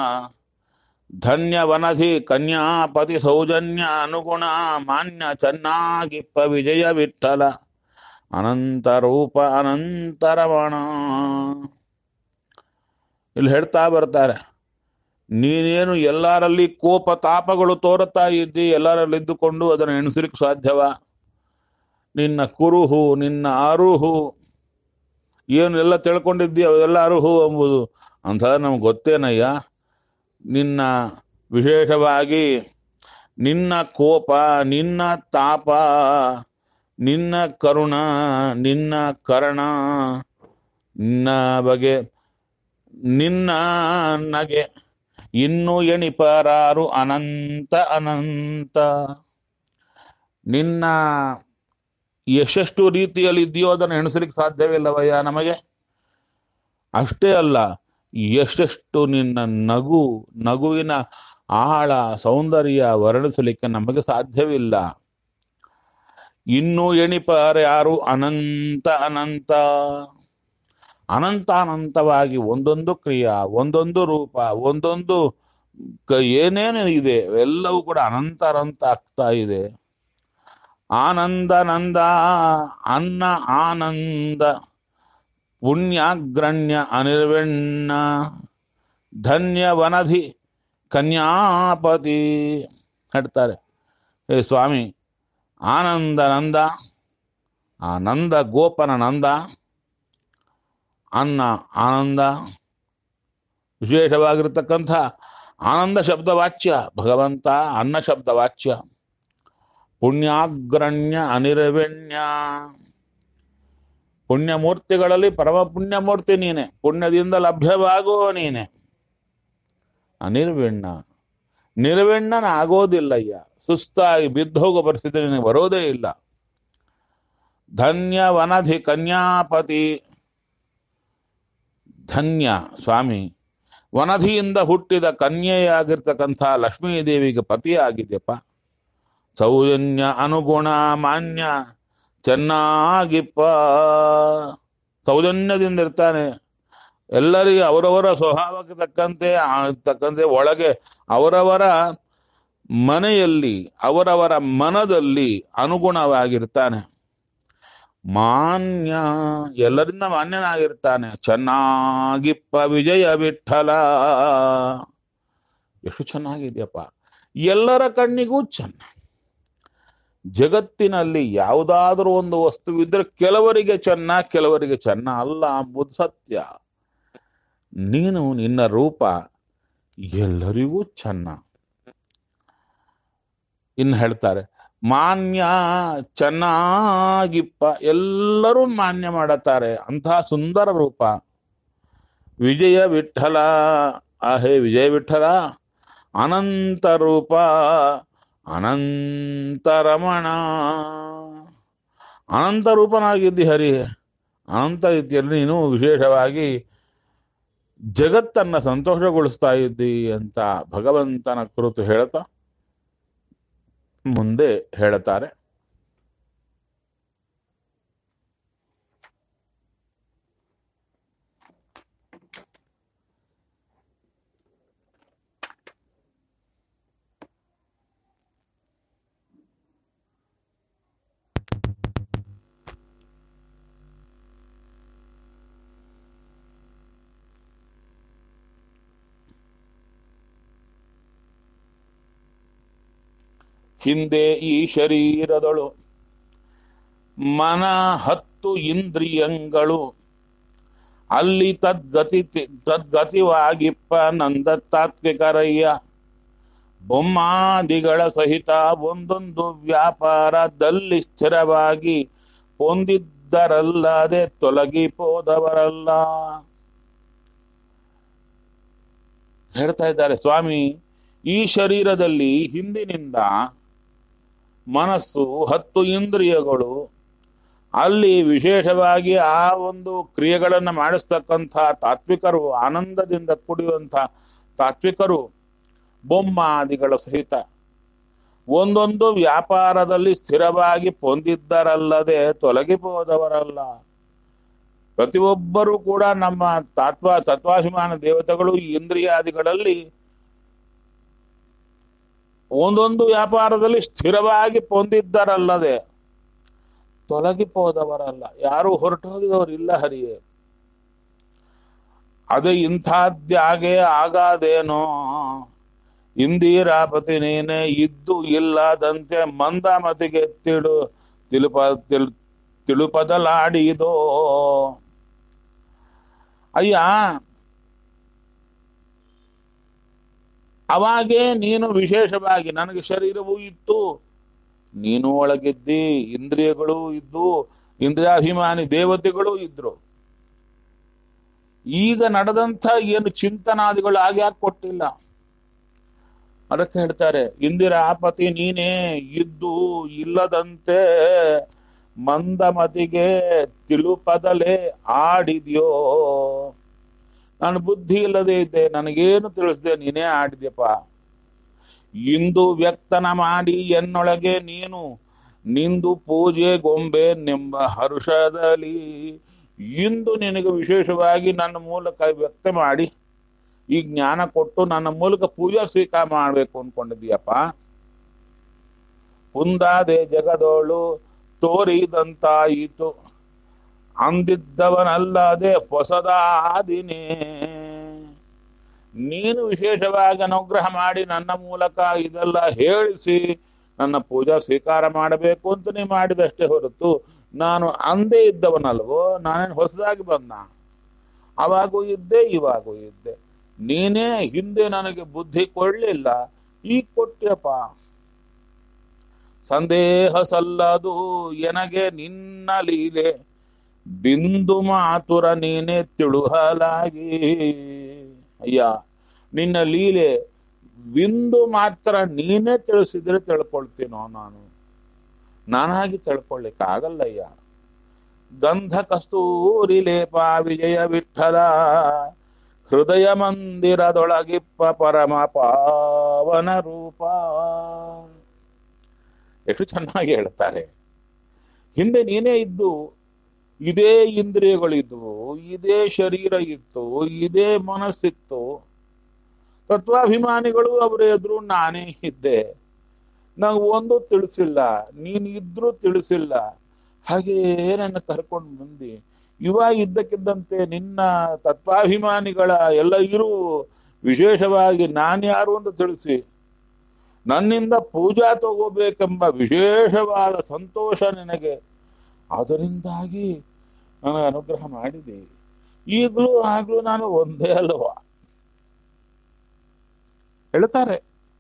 ಧನ್ಯವನಧಿ ಕನ್ಯಾಪತಿ ಸೌಜನ್ಯ ಅನುಗುಣ ಮಾನ್ಯ ಚೆನ್ನಾಗಿಪ್ಪ ವಿಜಯ ವಿಠಲ ಅನಂತ ರೂಪ ಅನಂತರಮಣ. ಇಲ್ಲಿ ಹೇಳ್ತಾ ಬರ್ತಾರೆ, ನೀನೇನು ಎಲ್ಲರಲ್ಲಿ ಕೋಪ ತಾಪಗಳು ತೋರುತ್ತಾ ಇದ್ದಿ, ಎಲ್ಲರಲ್ಲಿ ಇದ್ದುಕೊಂಡು ಅದನ್ನು ಎಣಿಸಲಿಕ್ಕೆ ಸಾಧ್ಯವ? ನಿನ್ನ ಕುರುಹು, ನಿನ್ನ ಅರುಹು, ಏನು ಎಲ್ಲ ತಿಳ್ಕೊಂಡಿದ್ದೀಯ ಅವೆಲ್ಲ ಅರುಹು ಎಂಬುದು ಅಂತ ನಮ್ಗೆ ಗೊತ್ತೇನಯ್ಯ. ನಿನ್ನ ವಿಶೇಷವಾಗಿ ನಿನ್ನ ಕೋಪ, ನಿನ್ನ ತಾಪ, ನಿನ್ನ ಕರುಣ, ನಿನ್ನ ಕರ್ಣ, ನಿನ್ನ ಬಗೆ, ನಿನ್ನ ನಗೆ, ಇನ್ನು ಎಣಿಪರಾರು ಅನಂತ ಅನಂತ. ನಿನ್ನ ಎಷ್ಟೆಷ್ಟು ರೀತಿಯಲ್ಲಿ ಇದೆಯೋ ಅದನ್ನು ಎಣಿಸಲಿಕ್ಕೆ ಸಾಧ್ಯವಿಲ್ಲವಯ್ಯ ನಮಗೆ. ಅಷ್ಟೇ ಅಲ್ಲ, ಎಷ್ಟೆಷ್ಟು ನಿನ್ನ ನಗು, ನಗುವಿನ ಆಳ ಸೌಂದರ್ಯ ವರ್ಣಿಸಲಿಕ್ಕೆ ನಮಗೆ ಸಾಧ್ಯವಿಲ್ಲ. ಇನ್ನು ಎಣಿಪಾರ ಯಾರು ಅನಂತ ಅನಂತ. ಅನಂತಾನಂತವಾಗಿ ಒಂದೊಂದು ಕ್ರಿಯಾ, ಒಂದೊಂದು ರೂಪ, ಒಂದೊಂದು ಏನೇನು ಇದೆ ಎಲ್ಲವೂ ಕೂಡ ಅನಂತ ಅನಂತ ಆಗ್ತಾ ಇದೆ. ಆನಂದ ನಂದ, ಅನ್ನ ಆನಂದ, ಪುಣ್ಯಾಗ್ರಣ್ಯ ಅನಿರ್ವಣ್ಣ, ಧನ್ಯ ವನಧಿ ಕನ್ಯಾಪತಿ. ಹೇಳ್ತಾರೆ, ಹೇ ಸ್ವಾಮಿ, ಆನಂದ ನಂದ, ಆ ನಂದ ಗೋಪನ ನಂದ, ಅನ್ನ ಆನಂದ, ವಿಶೇಷವಾಗಿರ್ತಕ್ಕಂಥ ಆನಂದ ಶಬ್ದ ವಾಚ್ಯ ಭಗವಂತ, ಅನ್ನ ಶಬ್ದ ವಾಚ್ಯ, ಪುಣ್ಯಾಗ್ರಣ್ಯ ಅನಿರ್ವಣ್ಯ, ಪುಣ್ಯಮೂರ್ತಿಗಳಲ್ಲಿ ಪರಮ ಪುಣ್ಯಮೂರ್ತಿ ನೀನೆ, ಪುಣ್ಯದಿಂದ ಲಭ್ಯವಾಗುವ ನೀನೆ. ಅನಿರ್ವಣ್ಣ, ನಿರ್ವಣ್ಣನ ಆಗೋದಿಲ್ಲಯ್ಯ, ಸುಸ್ತಾಗಿ ಬಿದ್ದೋಗೋ ಪರಿಸ್ಥಿತಿ ನಿನಗೆ ಬರೋದೇ ಇಲ್ಲ. ಧನ್ಯ ವನಧಿ ಕನ್ಯಾಪತಿ, ಧನ್ಯ ಸ್ವಾಮಿ, ವನಧಿಯಿಂದ ಹುಟ್ಟಿದ ಕನ್ಯೆಯಾಗಿರ್ತಕ್ಕಂಥ ಲಕ್ಷ್ಮೀದೇವಿಗೆ ಪತಿಯಾಗಿದೆಯಪ್ಪ. ಸೌಜನ್ಯ ಅನುಗುಣ ಮಾನ್ಯ ಚೆನ್ನಾಗಿಪ್ಪ, ಸೌಜನ್ಯದಿಂದ ಇರ್ತಾನೆ. ಎಲ್ಲರಿಗೆ ಅವರವರ ಸ್ವಭಾವಕ್ಕೆ ತಕ್ಕಂತೆ ತಕ್ಕಂತೆ ಒಳಗೆ ಅವರವರ ಮನೆಯಲ್ಲಿ ಅವರವರ ಮನದಲ್ಲಿ ಅನುಗುಣವಾಗಿರ್ತಾನೆ. ಮಾನ್ಯ, ಎಲ್ಲರಿಂದ ಮಾನ್ಯನಾಗಿರ್ತಾನೆ. ಚೆನ್ನಾಗಿಪ್ಪ ವಿಜಯ ವಿಠಲ, ಎಷ್ಟು ಚೆನ್ನಾಗಿದೆಯಪ್ಪ, ಎಲ್ಲರ ಕಣ್ಣಿಗೂ ಚೆನ್ನ. ಜಗತ್ತಿನಲ್ಲಿ ಯಾವುದಾದ್ರೂ ಒಂದು ವಸ್ತುವಿದ್ರೆ ಕೆಲವರಿಗೆ ಚೆನ್ನ, ಕೆಲವರಿಗೆ ಚೆನ್ನ ಅಲ್ಲ ಅಂಬುದು ಸತ್ಯ. ನೀನು ನಿನ್ನ ರೂಪ ಎಲ್ಲರಿಗೂ ಚೆನ್ನ. ಇನ್ನು ಹೇಳ್ತಾರೆ, ಮಾನ್ಯ ಚೆನ್ನಾಗಿಪ್ಪ, ಎಲ್ಲರೂ ಮಾನ್ಯ ಮಾಡುತ್ತಾರೆ, ಅಂತಹ ಸುಂದರ ರೂಪ. ವಿಜಯ ವಿಠಲ, ಆಹೇ ವಿಜಯ ವಿಠಲ, ಅನಂತ ರೂಪ, ಅನಂತ ರಮಣ, ಅನಂತ ರೂಪನಾಗಿದ್ದಿ ಹರಿ. ಅನಂತ ರೀತಿಯಲ್ಲಿ ನೀನು ವಿಶೇಷವಾಗಿ ಜಗತ್ತನ್ನ ಸಂತೋಷಗೊಳಿಸ್ತಾ ಇದ್ದಿ ಅಂತ ಭಗವಂತನ ಕುರಿತು ಹೇಳ್ತಾ ಮುಂದೆ ಹೇಳುತ್ತಾರೆ. ಹಿಂದೆ ಈ ಶರೀರದಳು ಮನ ಹತ್ತು ಇಂದ್ರಿಯಗಳು ಅಲ್ಲಿ ತದ್ಗತಿ ತದ್ಗತಿವಾಗಿಪ್ಪ ನಂದ ತಾತ್ವಿಕರಯ್ಯ ಬೊಮ್ಮಾದಿಗಳ ಸಹಿತ ಒಂದೊಂದು ವ್ಯಾಪಾರದಲ್ಲಿ ಸ್ಥಿರವಾಗಿ ಹೊಂದಿದ್ದರಲ್ಲದೆ ತೊಲಗಿಪೋದವರಲ್ಲ. ಹೇಳ್ತಾ ಇದ್ದಾರೆ ಸ್ವಾಮಿ, ಈ ಶರೀರದಲ್ಲಿ ಹಿಂದಿನಿಂದ ಮನಸ್ಸು ಹತ್ತು ಇಂದ್ರಿಯಗಳು ಅಲ್ಲಿ ವಿಶೇಷವಾಗಿ ಆ ಒಂದು ಕ್ರಿಯೆಗಳನ್ನು ಮಾಡಿಸ್ತಕ್ಕಂಥ ತಾತ್ವಿಕರು, ಆನಂದದಿಂದ ಕುಡಿಯುವಂಥ ತಾತ್ವಿಕರು ಬೊಮ್ಮಾದಿಗಳ ಸಹಿತ ಒಂದೊಂದು ವ್ಯಾಪಾರದಲ್ಲಿ ಸ್ಥಿರವಾಗಿ ಹೊಂದಿದ್ದರಲ್ಲದೆ ತೊಲಗಿపోದವರಲ್ಲ. ಪ್ರತಿಯೊಬ್ಬರೂ ಕೂಡ ನಮ್ಮ ತತ್ವ ತತ್ವಾಭಿಮಾನ ದೇವತೆಗಳು ಈ ಇಂದ್ರಿಯಾದಿಗಳಲ್ಲಿ ಒಂದೊಂದು ವ್ಯಾಪಾರದಲ್ಲಿ ಸ್ಥಿರವಾಗಿ ಹೊಂದಿದ್ದರಲ್ಲದೆ ತೊಲಗಿపోದವರಲ್ಲ. ಯಾರು ಹೊರಟು ಹೋಗಿದವರಿಲ್ಲ ಹರಿಯೇ. ಅದೇ ಇಂಥದ್ಯಾಗೆ ಆಗಾದೇನೋ ಇಂದಿರಾಪತಿ ನೀನೆ ಇದ್ದು ಇಲ್ಲದಂತೆ ಮಂದಮತಿಗೆ ತಿಳು ತಿಳುಪ ತಿಳು ತಿಳುಪದಲಾಡಿದೋ. ಅಯ್ಯ, ಅವಾಗೇ ನೀನು ವಿಶೇಷವಾಗಿ ನನಗೆ ಶರೀರವೂ ಇತ್ತು, ನೀನು ಒಳಗಿದ್ದಿ, ಇಂದ್ರಿಯಗಳು ಇದ್ದು, ಇಂದ್ರಿಯಾಭಿಮಾನಿ ದೇವತೆಗಳು ಇದ್ರು. ಈಗ ನಡೆದಂಥ ಏನು ಚಿಂತನಾದಿಗಳು ಆಗ್ಯಾಕೆ ಕೊಟ್ಟಿಲ್ಲ. ಅದಕ್ಕೆ ಹೇಳ್ತಾರೆ, ಇಂದಿರಾಪತಿ ನೀನೇ ಇದ್ದು ಇಲ್ಲದಂತೆ ಮಂದಮತಿಗೆ ತಿಳುಪದಲೇ ಆಡಿದ್ಯೋ. ನಾನು ಬುದ್ಧಿ ಇಲ್ಲದೆ ಇದ್ದೆ, ನನಗೇನು ತಿಳಿಸ್ದೆ, ನೀನೇ ಆಡಿದ್ಯಪ್ಪ. ಇಂದು ವ್ಯಕ್ತನ ಮಾಡಿ ಎನ್ನೊಳಗೆ ನೀನು ನಿಂದು ಪೂಜೆ ಗೊಂಬೆ ನೆಂಬ ಹರುಷದಲ್ಲಿ ಇಂದು ನಿನಗೆ ವಿಶೇಷವಾಗಿ ನನ್ನ ಮೂಲಕ ವ್ಯಕ್ತ ಮಾಡಿ ಈ ಜ್ಞಾನ ಕೊಟ್ಟು ನನ್ನ ಮೂಲಕ ಪೂಜಾ ಸ್ವೀಕಾರ ಮಾಡಬೇಕು ಅನ್ಕೊಂಡಿದ್ದೀಯಪ್ಪ. ಕುಂದಾದೆ ಜಗದೋಳು ತೋರಿದಂತಾಯಿತು ಅಂದಿದ್ದವನಲ್ಲದೆ ಹೊಸದಾದಿನೇ. ನೀನು ವಿಶೇಷವಾಗಿ ಅನುಗ್ರಹ ಮಾಡಿ ನನ್ನ ಮೂಲಕ ಇದೆಲ್ಲ ಹೇಳಿಸಿ ನನ್ನ ಪೂಜಾ ಸ್ವೀಕಾರ ಮಾಡಬೇಕು ಅಂತ ನೀ ಮಾಡಿದಷ್ಟೇ ಹೊರತು ನಾನು ಅಂದೇ ಇದ್ದವನಲ್ವೋ, ನಾನೇನು ಹೊಸದಾಗಿ ಬಂದ. ಅವಾಗೂ ಇದ್ದೆ, ಇವಾಗೂ ಇದ್ದೆ. ನೀನೇ ಹಿಂದೆ ನನಗೆ ಬುದ್ಧಿ ಕೊಡ್ಲಿಲ್ಲ, ಈಗ ಕೊಟ್ಟ್ಯಪ್ಪ. ಸಂದೇಹ ಸಲ್ಲದು ಎನಗೆ ನಿನ್ನ ಲೀಲೆ ಬಿಂದು ಮಾತುರ ನೀನೇ ತಿಳುಹಲಾಗಿ. ಅಯ್ಯ, ನಿನ್ನ ಲೀಲೆ ಬಿಂದು ಮಾತ್ರ ನೀನೇ ತಿಳಿಸಿದ್ರೆ ತಿಳ್ಕೊಳ್ತೀನೋ ನಾನು, ನಾನಾಗಿ ತಿಳ್ಕೊಳ್ಳಿಕ್ಕೆ ಆಗಲ್ಲಯ್ಯ. ಗಂಧ ಕಸ್ತೂರಿ ಲೇಪ ವಿಜಯ ವಿಠಲ ಹೃದಯ ಮಂದಿರದೊಳಗಿಪ್ಪ ಪರಮ ಪಾವನ ರೂಪ. ಎಷ್ಟು ಚೆನ್ನಾಗಿ ಹೇಳ್ತಾರೆ. ಹಿಂದೆ ನೀನೇ ಇದ್ದು, ಇದೇ ಇಂದ್ರಿಯಗಳಿದ್ವು, ಇದೇ ಶರೀರ ಇತ್ತು, ಇದೇ ಮನಸ್ಸಿತ್ತು. ತತ್ವಾಭಿಮಾನಿಗಳು ಅವರ ಎದುರು ನಾನೇ ಇದ್ದೆ, ನಂಗೆ ಒಂದು ತಿಳಿಸಿಲ್ಲ, ನೀನು ಇದ್ರೂ ತಿಳಿಸಿಲ್ಲ. ಹಾಗೇ ನನ್ನ ಕರ್ಕೊಂಡು ಬಂದು ಇವಾಗ ಇದ್ದಕ್ಕಿದ್ದಂತೆ ನಿನ್ನ ತತ್ವಾಭಿಮಾನಿಗಳ ಎಲ್ಲ ಇರು ವಿಶೇಷವಾಗಿ ನಾನ್ಯಾರು ಅಂತ ತಿಳಿಸಿ ನನ್ನಿಂದ ಪೂಜಾ ತಗೋಬೇಕೆಂಬ ವಿಶೇಷವಾದ ಸಂತೋಷ ನಿನಗೆ. ಅದರಿಂದಾಗಿ ನನಗೆ ಅನುಗ್ರಹ ಮಾಡಿದೆ. ಈಗಲೂ ಆಗ್ಲೂ ನಾನು ಒಂದೇ ಅಲ್ವಾ ಹೇಳ್ತಾರೆ.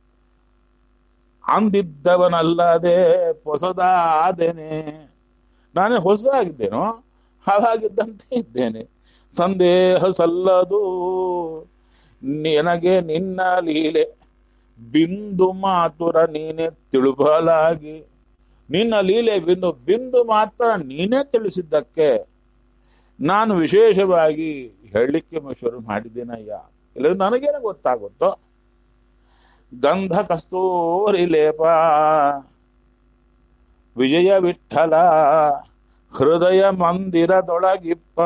ಅಂದಿದ್ದವನಲ್ಲದೆ ಹೊಸದಾದೇನೆ. ನಾನೇ ಹೊಸದಾಗಿದ್ದೇನೋ, ಹಾಗಾಗಿದ್ದಂತೆ ಇದ್ದೇನೆ. ಸಂದೇಹ ಸಲ್ಲದು ನನಗೆ ನಿನ್ನ ಲೀಲೆ ಬಿಂದು ಮಾತುರ ನೀನೇ ತಿಳುಬಲಾಗಿ. ನಿನ್ನ ಲೀಲೆ ಬಿಂದು ಬಿಂದು ಮಾತ್ರ ನೀನೇ ತಿಳಿಸಿದ್ದಕ್ಕೆ ನಾನು ವಿಶೇಷವಾಗಿ ಹೇಳಲಿಕ್ಕೆ ಶುರು ಮಾಡಿದ್ದೇನಯ್ಯ. ಇಲ್ಲದ್ರೆ ನನಗೇನು ಗೊತ್ತಾಗುತ್ತೋ. ಗಂಧ ಕಸ್ತೂರಿ ಲೇಪ ವಿಜಯ ವಿಠಲ ಹೃದಯ ಮಂದಿರದೊಳಗಿಪ್ಪ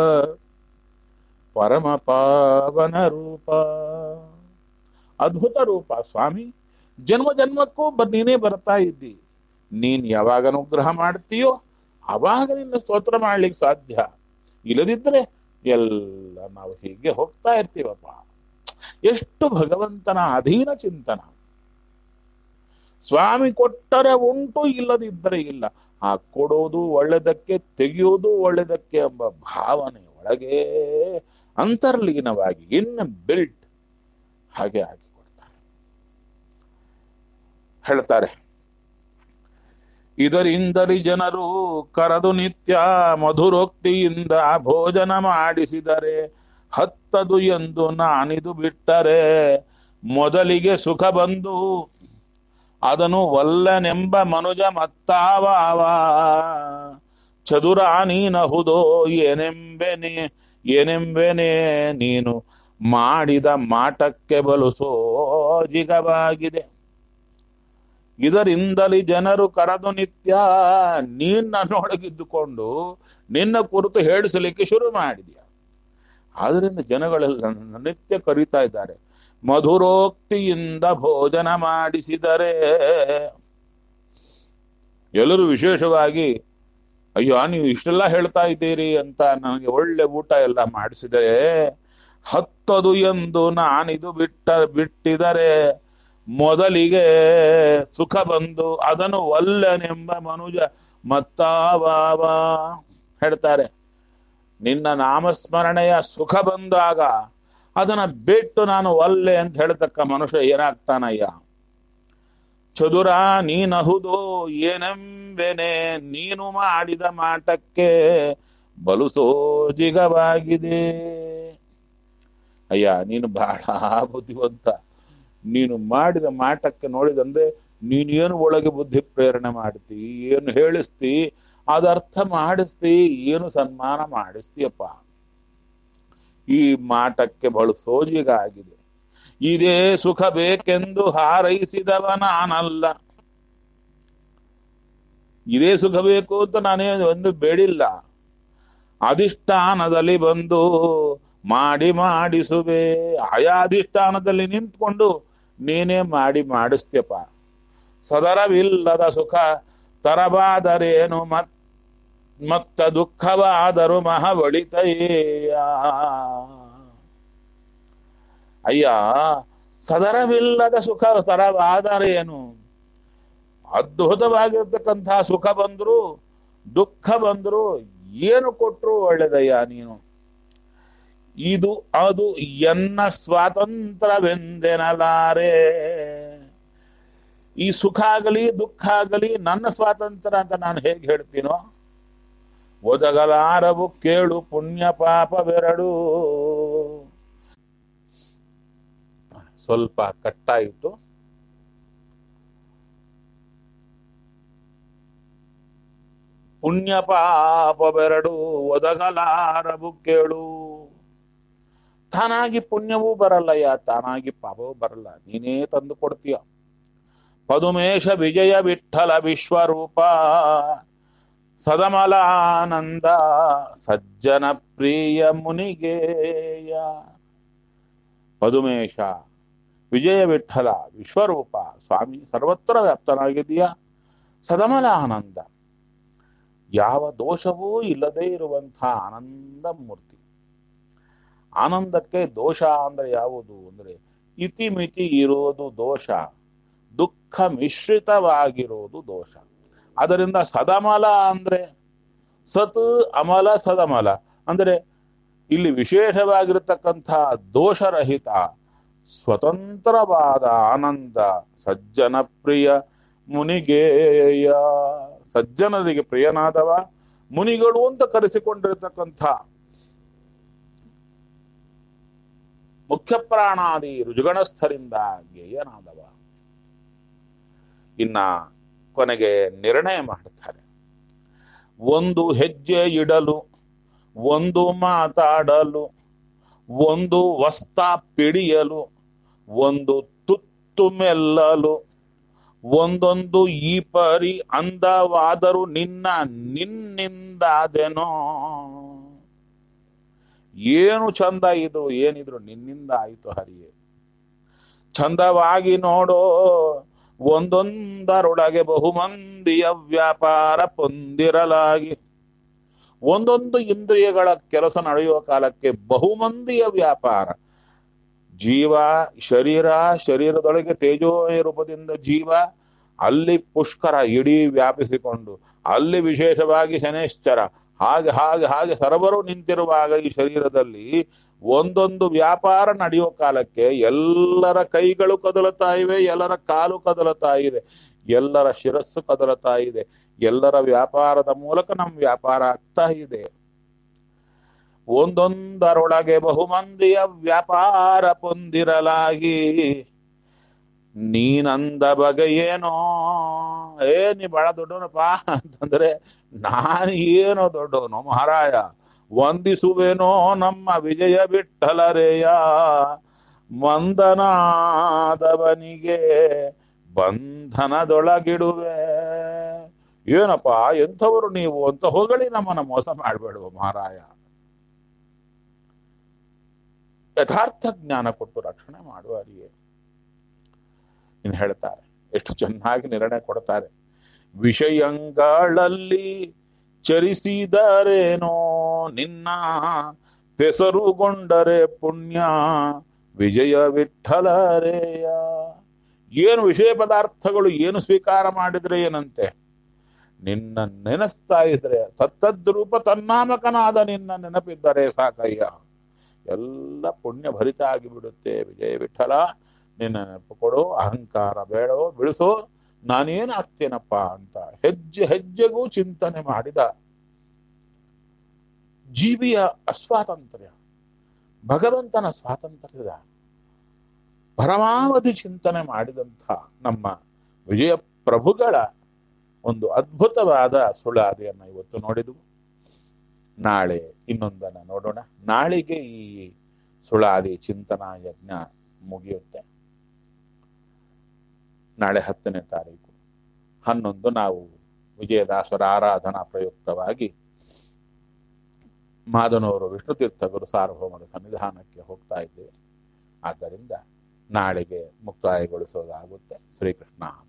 ಪರಮ ಪಾವನ ರೂಪ. ಅದ್ಭುತ ರೂಪ ಸ್ವಾಮಿ. ಜನ್ಮ ಜನ್ಮಕ್ಕೂ ಬ ನೀನೇ ಬರ್ತಾ ಇದ್ದಿ. ನೀನ್ ಯಾವಾಗ ಅನುಗ್ರಹ ಮಾಡ್ತೀಯೋ ಅವಾಗ ನಿನ್ನ ಸ್ತೋತ್ರ ಮಾಡ್ಲಿಕ್ಕೆ ಸಾಧ್ಯ. ಇಲ್ಲದಿದ್ರೆ ಎಲ್ಲ ನಾವು ಹೀಗೆ ಹೋಗ್ತಾ ಇರ್ತೀವಪ್ಪ. ಎಷ್ಟು ಭಗವಂತನ ಅಧೀನ ಚಿಂತನ. ಸ್ವಾಮಿ ಕೊಟ್ಟರೆ ಉಂಟು, ಇಲ್ಲದಿದ್ದರೆ ಇಲ್ಲ. ಆ ಕೊಡೋದು ಒಳ್ಳೆದಕ್ಕೆ, ತೆಗೆಯೋದು ಒಳ್ಳೆದಕ್ಕೆ ಎಂಬ ಭಾವನೆ ಒಳಗೆ ಅಂತರ್ಲೀನವಾಗಿ ಇನ್ ಬಿಲ್ಟ್ ಹಾಗೆ ಆಗಿ ಕೊಡ್ತಾರೆ. ಹೇಳ್ತಾರೆ, ಇದರಿಂದಲೇ ಜನರು ಕರೆದು ನಿತ್ಯ ಮಧುರೋಕ್ತಿಯಿಂದ ಭೋಜನ ಮಾಡಿಸಿದರೆ ಹತ್ತದು ಎಂದು ನಾನಿದು ಬಿಟ್ಟರೆ ಮೊದಲಿಗೆ ಸುಖ ಬಂದು ಅದನ್ನು ಒಲ್ಲನೆಂಬ ಮನುಜ ಮತ್ತಾವ ಚದುರ ನೀನಹುದೋ ಏನೆಂಬೆನೆ ಏನೆಂಬೆನೆ ನೀನು ಮಾಡಿದ ಮಾಟಕ್ಕೆ ಬಲು ಸೋಜಿಗವಾಗಿದೆ. ಇದರಿಂದಲೇ ಜನರು ಕರೆದು ನಿತ್ಯ, ನೀನ್ ನನ್ನೊಳಗಿದ್ದುಕೊಂಡು ನಿನ್ನ ಕುರಿತು ಹೇಳಿಸಲಿಕ್ಕೆ ಶುರು ಮಾಡಿದ್ಯಾ. ಆದ್ರಿಂದ ಜನಗಳೆಲ್ಲ ನನ್ನ ನಿತ್ಯ ಕರೀತಾ ಇದ್ದಾರೆ. ಮಧುರೋಕ್ತಿಯಿಂದ ಭೋಜನ ಮಾಡಿಸಿದರೆ, ಎಲ್ಲರೂ ವಿಶೇಷವಾಗಿ ಅಯ್ಯೋ ನೀವು ಇಷ್ಟೆಲ್ಲ ಹೇಳ್ತಾ ಇದ್ದೀರಿ ಅಂತ ನನಗೆ ಒಳ್ಳೆ ಊಟ ಎಲ್ಲ ಮಾಡಿಸಿದರೆ ಹತ್ತದು ಎಂದು ನಾನಿದು ಬಿಟ್ಟ ಬಿಟ್ಟಿದರೆ ಮೊದಲಿಗೆ ಸುಖ ಬಂದು ಅದನ್ನು ಒಲ್ಲನೆಂಬ ಮನುಜ ಮತ್ತಾವ. ಹೇಳ್ತಾರೆ, ನಿನ್ನ ನಾಮಸ್ಮರಣೆಯ ಸುಖ ಬಂದಾಗ ಅದನ್ನ ಬಿಟ್ಟು ನಾನು ಒಲ್ಲೆ ಅಂತ ಹೇಳ್ತಕ್ಕ ಮನುಷ್ಯ ಏನಾಗ್ತಾನಯ್ಯ. ಚದುರ ನೀನಹುದು ಏನೆಂಬೆನೆ ನೀನು ಮಾಡಿದ ಮಾಟಕ್ಕೆ ಬಲು ಸೋಜಿಗವಾಗಿದೆ. ಅಯ್ಯ ನೀನು ಬಹಳ ಬುದ್ಧಿವಂತ, ನೀನು ಮಾಡಿದ ಮಾಟಕ್ಕೆ ನೋಡಿದಂದ್ರೆ ನೀನು ಏನು ಒಳಗೆ ಬುದ್ಧಿ ಪ್ರೇರಣೆ ಮಾಡ್ತಿ, ಏನು ಹೇಳಿಸ್ತಿ, ಅದರ್ಥ ಮಾಡಿಸ್ತಿ, ಏನು ಸನ್ಮಾನ ಮಾಡಿಸ್ತೀಯಪ್ಪ. ಈ ಮಾಟಕ್ಕೆ ಬಹಳ ಸೋಜಿಗ ಆಗಿದೆ. ಇದೇ ಸುಖ ಬೇಕೆಂದು ಹಾರೈಸಿದವ ನಾನಲ್ಲ. ಇದೇ ಸುಖ ಬೇಕು ಅಂತ ನಾನೇ ಒಂದು ಬೇಡಿಲ್ಲ. ಅಧಿಷ್ಠಾನದಲ್ಲಿ ಬಂದು ಮಾಡಿ ಮಾಡಿಸುವೆ. ಆಯಾ ಅಧಿಷ್ಠಾನದಲ್ಲಿ ನಿಂತ್ಕೊಂಡು ನೀನೇ ಮಾಡಿ ಮಾಡಿಸ್ತೀಯಪ್ಪ. ಸದರವಿಲ್ಲದ ಸುಖ ತರಬಾದರೇನು ಮತ್ ಮತ್ತ ದುಃಖವಾದರೂ ಮಹಾವಳಿತಯ್ಯ. ಅಯ್ಯ ಸದರವಿಲ್ಲದ ಸುಖ ತರವಾದರೇನು, ಅದ್ಭುತವಾಗಿರ್ತಕ್ಕಂಥ ಸುಖ ಬಂದ್ರು ದುಃಖ ಬಂದ್ರು ಏನು ಕೊಟ್ರು ಒಳ್ಳೆದಯ್ಯ ನೀನು. ಇದು ಅದು ಎನ್ನ ಸ್ವಾತಂತ್ರ್ಯವೆಂದೆನಲಾರೆ. ಈ ಸುಖ ಆಗಲಿ ದುಃಖ ಆಗಲಿ ನನ್ನ ಸ್ವಾತಂತ್ರ್ಯ ಅಂತ ನಾನು ಹೇಗೆ ಹೇಳ್ತೀನೋ. ಒದಗಲಾರವು ಕೇಳು ಪುಣ್ಯ ಪಾಪವೆರಡು. ಸ್ವಲ್ಪ ಕಟ್ಟಾಯಿತು. ಪುಣ್ಯ ಪಾಪವೆರಡು ಒದಗಲಾರವು ಕೇಳು. ತಾನಾಗಿ ಪುಣ್ಯವೂ ಬರಲ್ಲಯ್ಯ, ತಾನಾಗಿ ಪಾಪವೂ ಬರಲ್ಲ, ನೀನೇ ತಂದು ಕೊಡ್ತೀಯ. ಪದುಮೇಶ ವಿಜಯ ವಿಠಲ ವಿಶ್ವರೂಪ ಸದಮಲಾನಂದ ಸಜ್ಜನ ಪ್ರಿಯ ಮುನಿಗೇಯ. ಪದುಮೇಶ ವಿಜಯ ವಿಠಲ ವಿಶ್ವರೂಪ ಸ್ವಾಮಿ ಸರ್ವತ್ರ ವ್ಯಾಪ್ತನಾಗಿದೆಯ. ಸದಮಲ ಆನಂದ, ಯಾವ ದೋಷವೂ ಇಲ್ಲದೆ ಇರುವಂಥ ಆನಂದ ಮೂರ್ತಿ. ಆನಂದಕ್ಕೆ ದೋಷ ಅಂದ್ರೆ ಯಾವುದು ಅಂದ್ರೆ ಇತಿಮಿತಿ ಇರೋದು ದೋಷ, ದುಃಖ ಮಿಶ್ರಿತವಾಗಿರೋದು ದೋಷ. ಅದರಿಂದ ಸದಮಲ ಅಂದ್ರೆ ಸತ್ ಅಮಲ ಸದಮಲ ಅಂದ್ರೆ ಇಲ್ಲಿ ವಿಶೇಷವಾಗಿರತಕ್ಕಂಥ ದೋಷರಹಿತ ಸ್ವತಂತ್ರವಾದ ಆನಂದ. ಸಜ್ಜನ ಪ್ರಿಯ ಮುನಿಗೇಯ, ಸಜ್ಜನರಿಗೆ ಪ್ರಿಯನಾದವ, ಮುನಿಗಳು ಅಂತ ಕರೆಸಿಕೊಂಡಿರತಕ್ಕಂಥ ಮುಖ್ಯ ಪ್ರಾಣಾದಿ ರುಜುಗಣಸ್ಥರಿಂದ ಗೇಯನಾದವ. ಇನ್ನ ಕೊನೆಗೆ ನಿರ್ಣಯ ಮಾಡುತ್ತಾರೆ. ಒಂದು ಹೆಜ್ಜೆ ಇಡಲು, ಒಂದು ಮಾತಾಡಲು, ಒಂದು ವಸ್ತ ಪಿಡಿಯಲು, ಒಂದು ತುತ್ತು ಮೆಲ್ಲಲು, ಒಂದೊಂದು ಈ ಪರಿ ಅಂದವಾದರೂ ನಿನ್ನ ನಿನ್ನಿಂದಾದೆನೋ. ಏನು ಚಂದ ಇದು, ಏನಿದ್ರು ನಿನ್ನಿಂದ ಆಯಿತು ಹರಿಯೇ. ಚಂದವಾಗಿ ನೋಡೋ ಒಂದೊಂದರೊಳಗೆ ಬಹುಮಂದಿಯ ವ್ಯಾಪಾರ ಪೊಂದಿರಲಾಗಿ. ಒಂದೊಂದು ಇಂದ್ರಿಯಗಳ ಕೆಲಸ ನಡೆಯುವ ಕಾಲಕ್ಕೆ ಬಹುಮಂದಿಯ ವ್ಯಾಪಾರ. ಜೀವ ಶರೀರ, ಶರೀರದೊಳಗೆ ತೇಜೋ ರೂಪದಿಂದ ಜೀವ, ಅಲ್ಲಿ ಪುಷ್ಕರ ಇಡೀ ವ್ಯಾಪಿಸಿಕೊಂಡು, ಅಲ್ಲಿ ವಿಶೇಷವಾಗಿ ಶನೇಶ್ಚರ, ಹಾಗೆ ಹಾಗೆ ಹಾಗೆ ಸರ್ವರು ನಿಂತಿರುವಾಗ ಈ ಶರೀರದಲ್ಲಿ ಒಂದೊಂದು ವ್ಯಾಪಾರ ನಡೆಯೋ ಕಾಲಕ್ಕೆ ಎಲ್ಲರ ಕೈಗಳು ಕದಲುತ್ತಾ ಇವೆ, ಎಲ್ಲರ ಕಾಲು ಕದಲುತ್ತಾ ಇದೆ, ಎಲ್ಲರ ಶಿರಸ್ಸು ಕದಲುತ್ತಾ ಇದೆ, ಎಲ್ಲರ ವ್ಯಾಪಾರದ ಮೂಲಕ ನಮ್ಮ ವ್ಯಾಪಾರ ಆಗ್ತಾ ಇದೆ. ಒಂದೊಂದರೊಳಗೆ ಬಹುಮಂದಿಯ ವ್ಯಾಪಾರ ಪೊಂದಿರಲಾಗಿ ನೀನಂದ ಬಗೆ ಏನೋ, ಏ ನೀ ಬಹಳ ದೊಡ್ಡವನಪ್ಪ ಅಂತಂದ್ರೆ ನಾನು ಏನೋ ದೊಡ್ಡವನು ಮಹಾರಾಯ, ವಂದಿಸುವೇನೋ ನಮ್ಮ ವಿಜಯ ವಿಠ್ಠಲರೇಯ, ವಂದನಾದವನಿಗೆ ಬಂಧನದೊಳಗಿಡುವೆ. ಏನಪ್ಪ ಎಂಥವರು ನೀವು ಅಂತ ಹೊಗಳಿ ನಮ್ಮನ್ನ ಮೋಸ ಮಾಡಬೇಡುವ ಮಹಾರಾಯ. ಯಥಾರ್ಥ ಜ್ಞಾನ ಕೊಟ್ಟು ರಕ್ಷಣೆ ಮಾಡುವ ಅರಿಯೇ. ಇನ್ನು ಹೇಳ್ತಾರೆ, ಎಷ್ಟು ಚೆನ್ನಾಗಿ ನಿರ್ಣಯ ಕೊಡ್ತಾರೆ. ವಿಷಯಗಳಲ್ಲಿ ಚರಿಸಿದರೇನೋ ನಿನ್ನ ಹೆಸರುಗೊಂಡರೆ ಪುಣ್ಯ ವಿಜಯ ವಿಠ್ಠಲರೇಯ. ಏನು ವಿಷಯ ಪದಾರ್ಥಗಳು ಏನು ಸ್ವೀಕಾರ ಮಾಡಿದ್ರೆ ಏನಂತೆ, ನಿನ್ನ ನೆನೆಸ್ತಾ ಇದ್ರೆ ತತ್ತದ್ರೂಪ ತನ್ನಾಮಕನಾದ ನಿನ್ನ ನೆನಪಿದ್ದರೆ ಸಾಕಯ್ಯ, ಎಲ್ಲ ಪುಣ್ಯ ಭರಿತ ಆಗಿಬಿಡುತ್ತೆ. ವಿಜಯ ವಿಠಲ ನಿನ್ನ ನೆನಪು ಕೊಡು, ಅಹಂಕಾರ ಬೇಡೋ ಬಿಡಿಸೋ, ನಾನೇನಾಗ್ತೇನಪ್ಪ ಅಂತ ಹೆಜ್ಜೆ ಹೆಜ್ಜೆಗೂ ಚಿಂತನೆ ಮಾಡಿದ ಜೀವಿಯ ಅಸ್ವಾತಂತ್ರ್ಯ, ಭಗವಂತನ ಸ್ವಾತಂತ್ರ್ಯದ ಪರಮಾವಧಿ ಚಿಂತನೆ ಮಾಡಿದಂಥ ನಮ್ಮ ವಿಜಯ ಪ್ರಭುಗಳ ಒಂದು ಅದ್ಭುತವಾದ ಸುಳಾದಿಯನ್ನು ಇವತ್ತು ನೋಡಿದವು. ನಾಳೆ ಇನ್ನೊಂದನ್ನು ನೋಡೋಣ. ನಾಳೆಗೆ ಈ ಸುಳಾದಿ ಚಿಂತನಾ ಯಜ್ಞ ಮುಗಿಯುತ್ತೆ. ನಾಳೆ ಹತ್ತನೇ ತಾರೀಕು ಹನ್ನೊಂದು ನಾವು ವಿಜಯದಾಸರ ಆರಾಧನಾ ಪ್ರಯುಕ್ತವಾಗಿ ಮಾದನೂರು ವಿಷ್ಣುತೀರ್ಥ ಗುರು ಸಾರ್ವಭೌಮರ ಸನ್ನಿಧಾನಕ್ಕೆ ಹೋಗ್ತಾ ಇದ್ದೇವೆ. ಆದ್ದರಿಂದ ನಾಳೆಗೆ ಮುಕ್ತಾಯಗೊಳಿಸೋದಾಗುತ್ತೆ. ಶ್ರೀಕೃಷ್ಣ.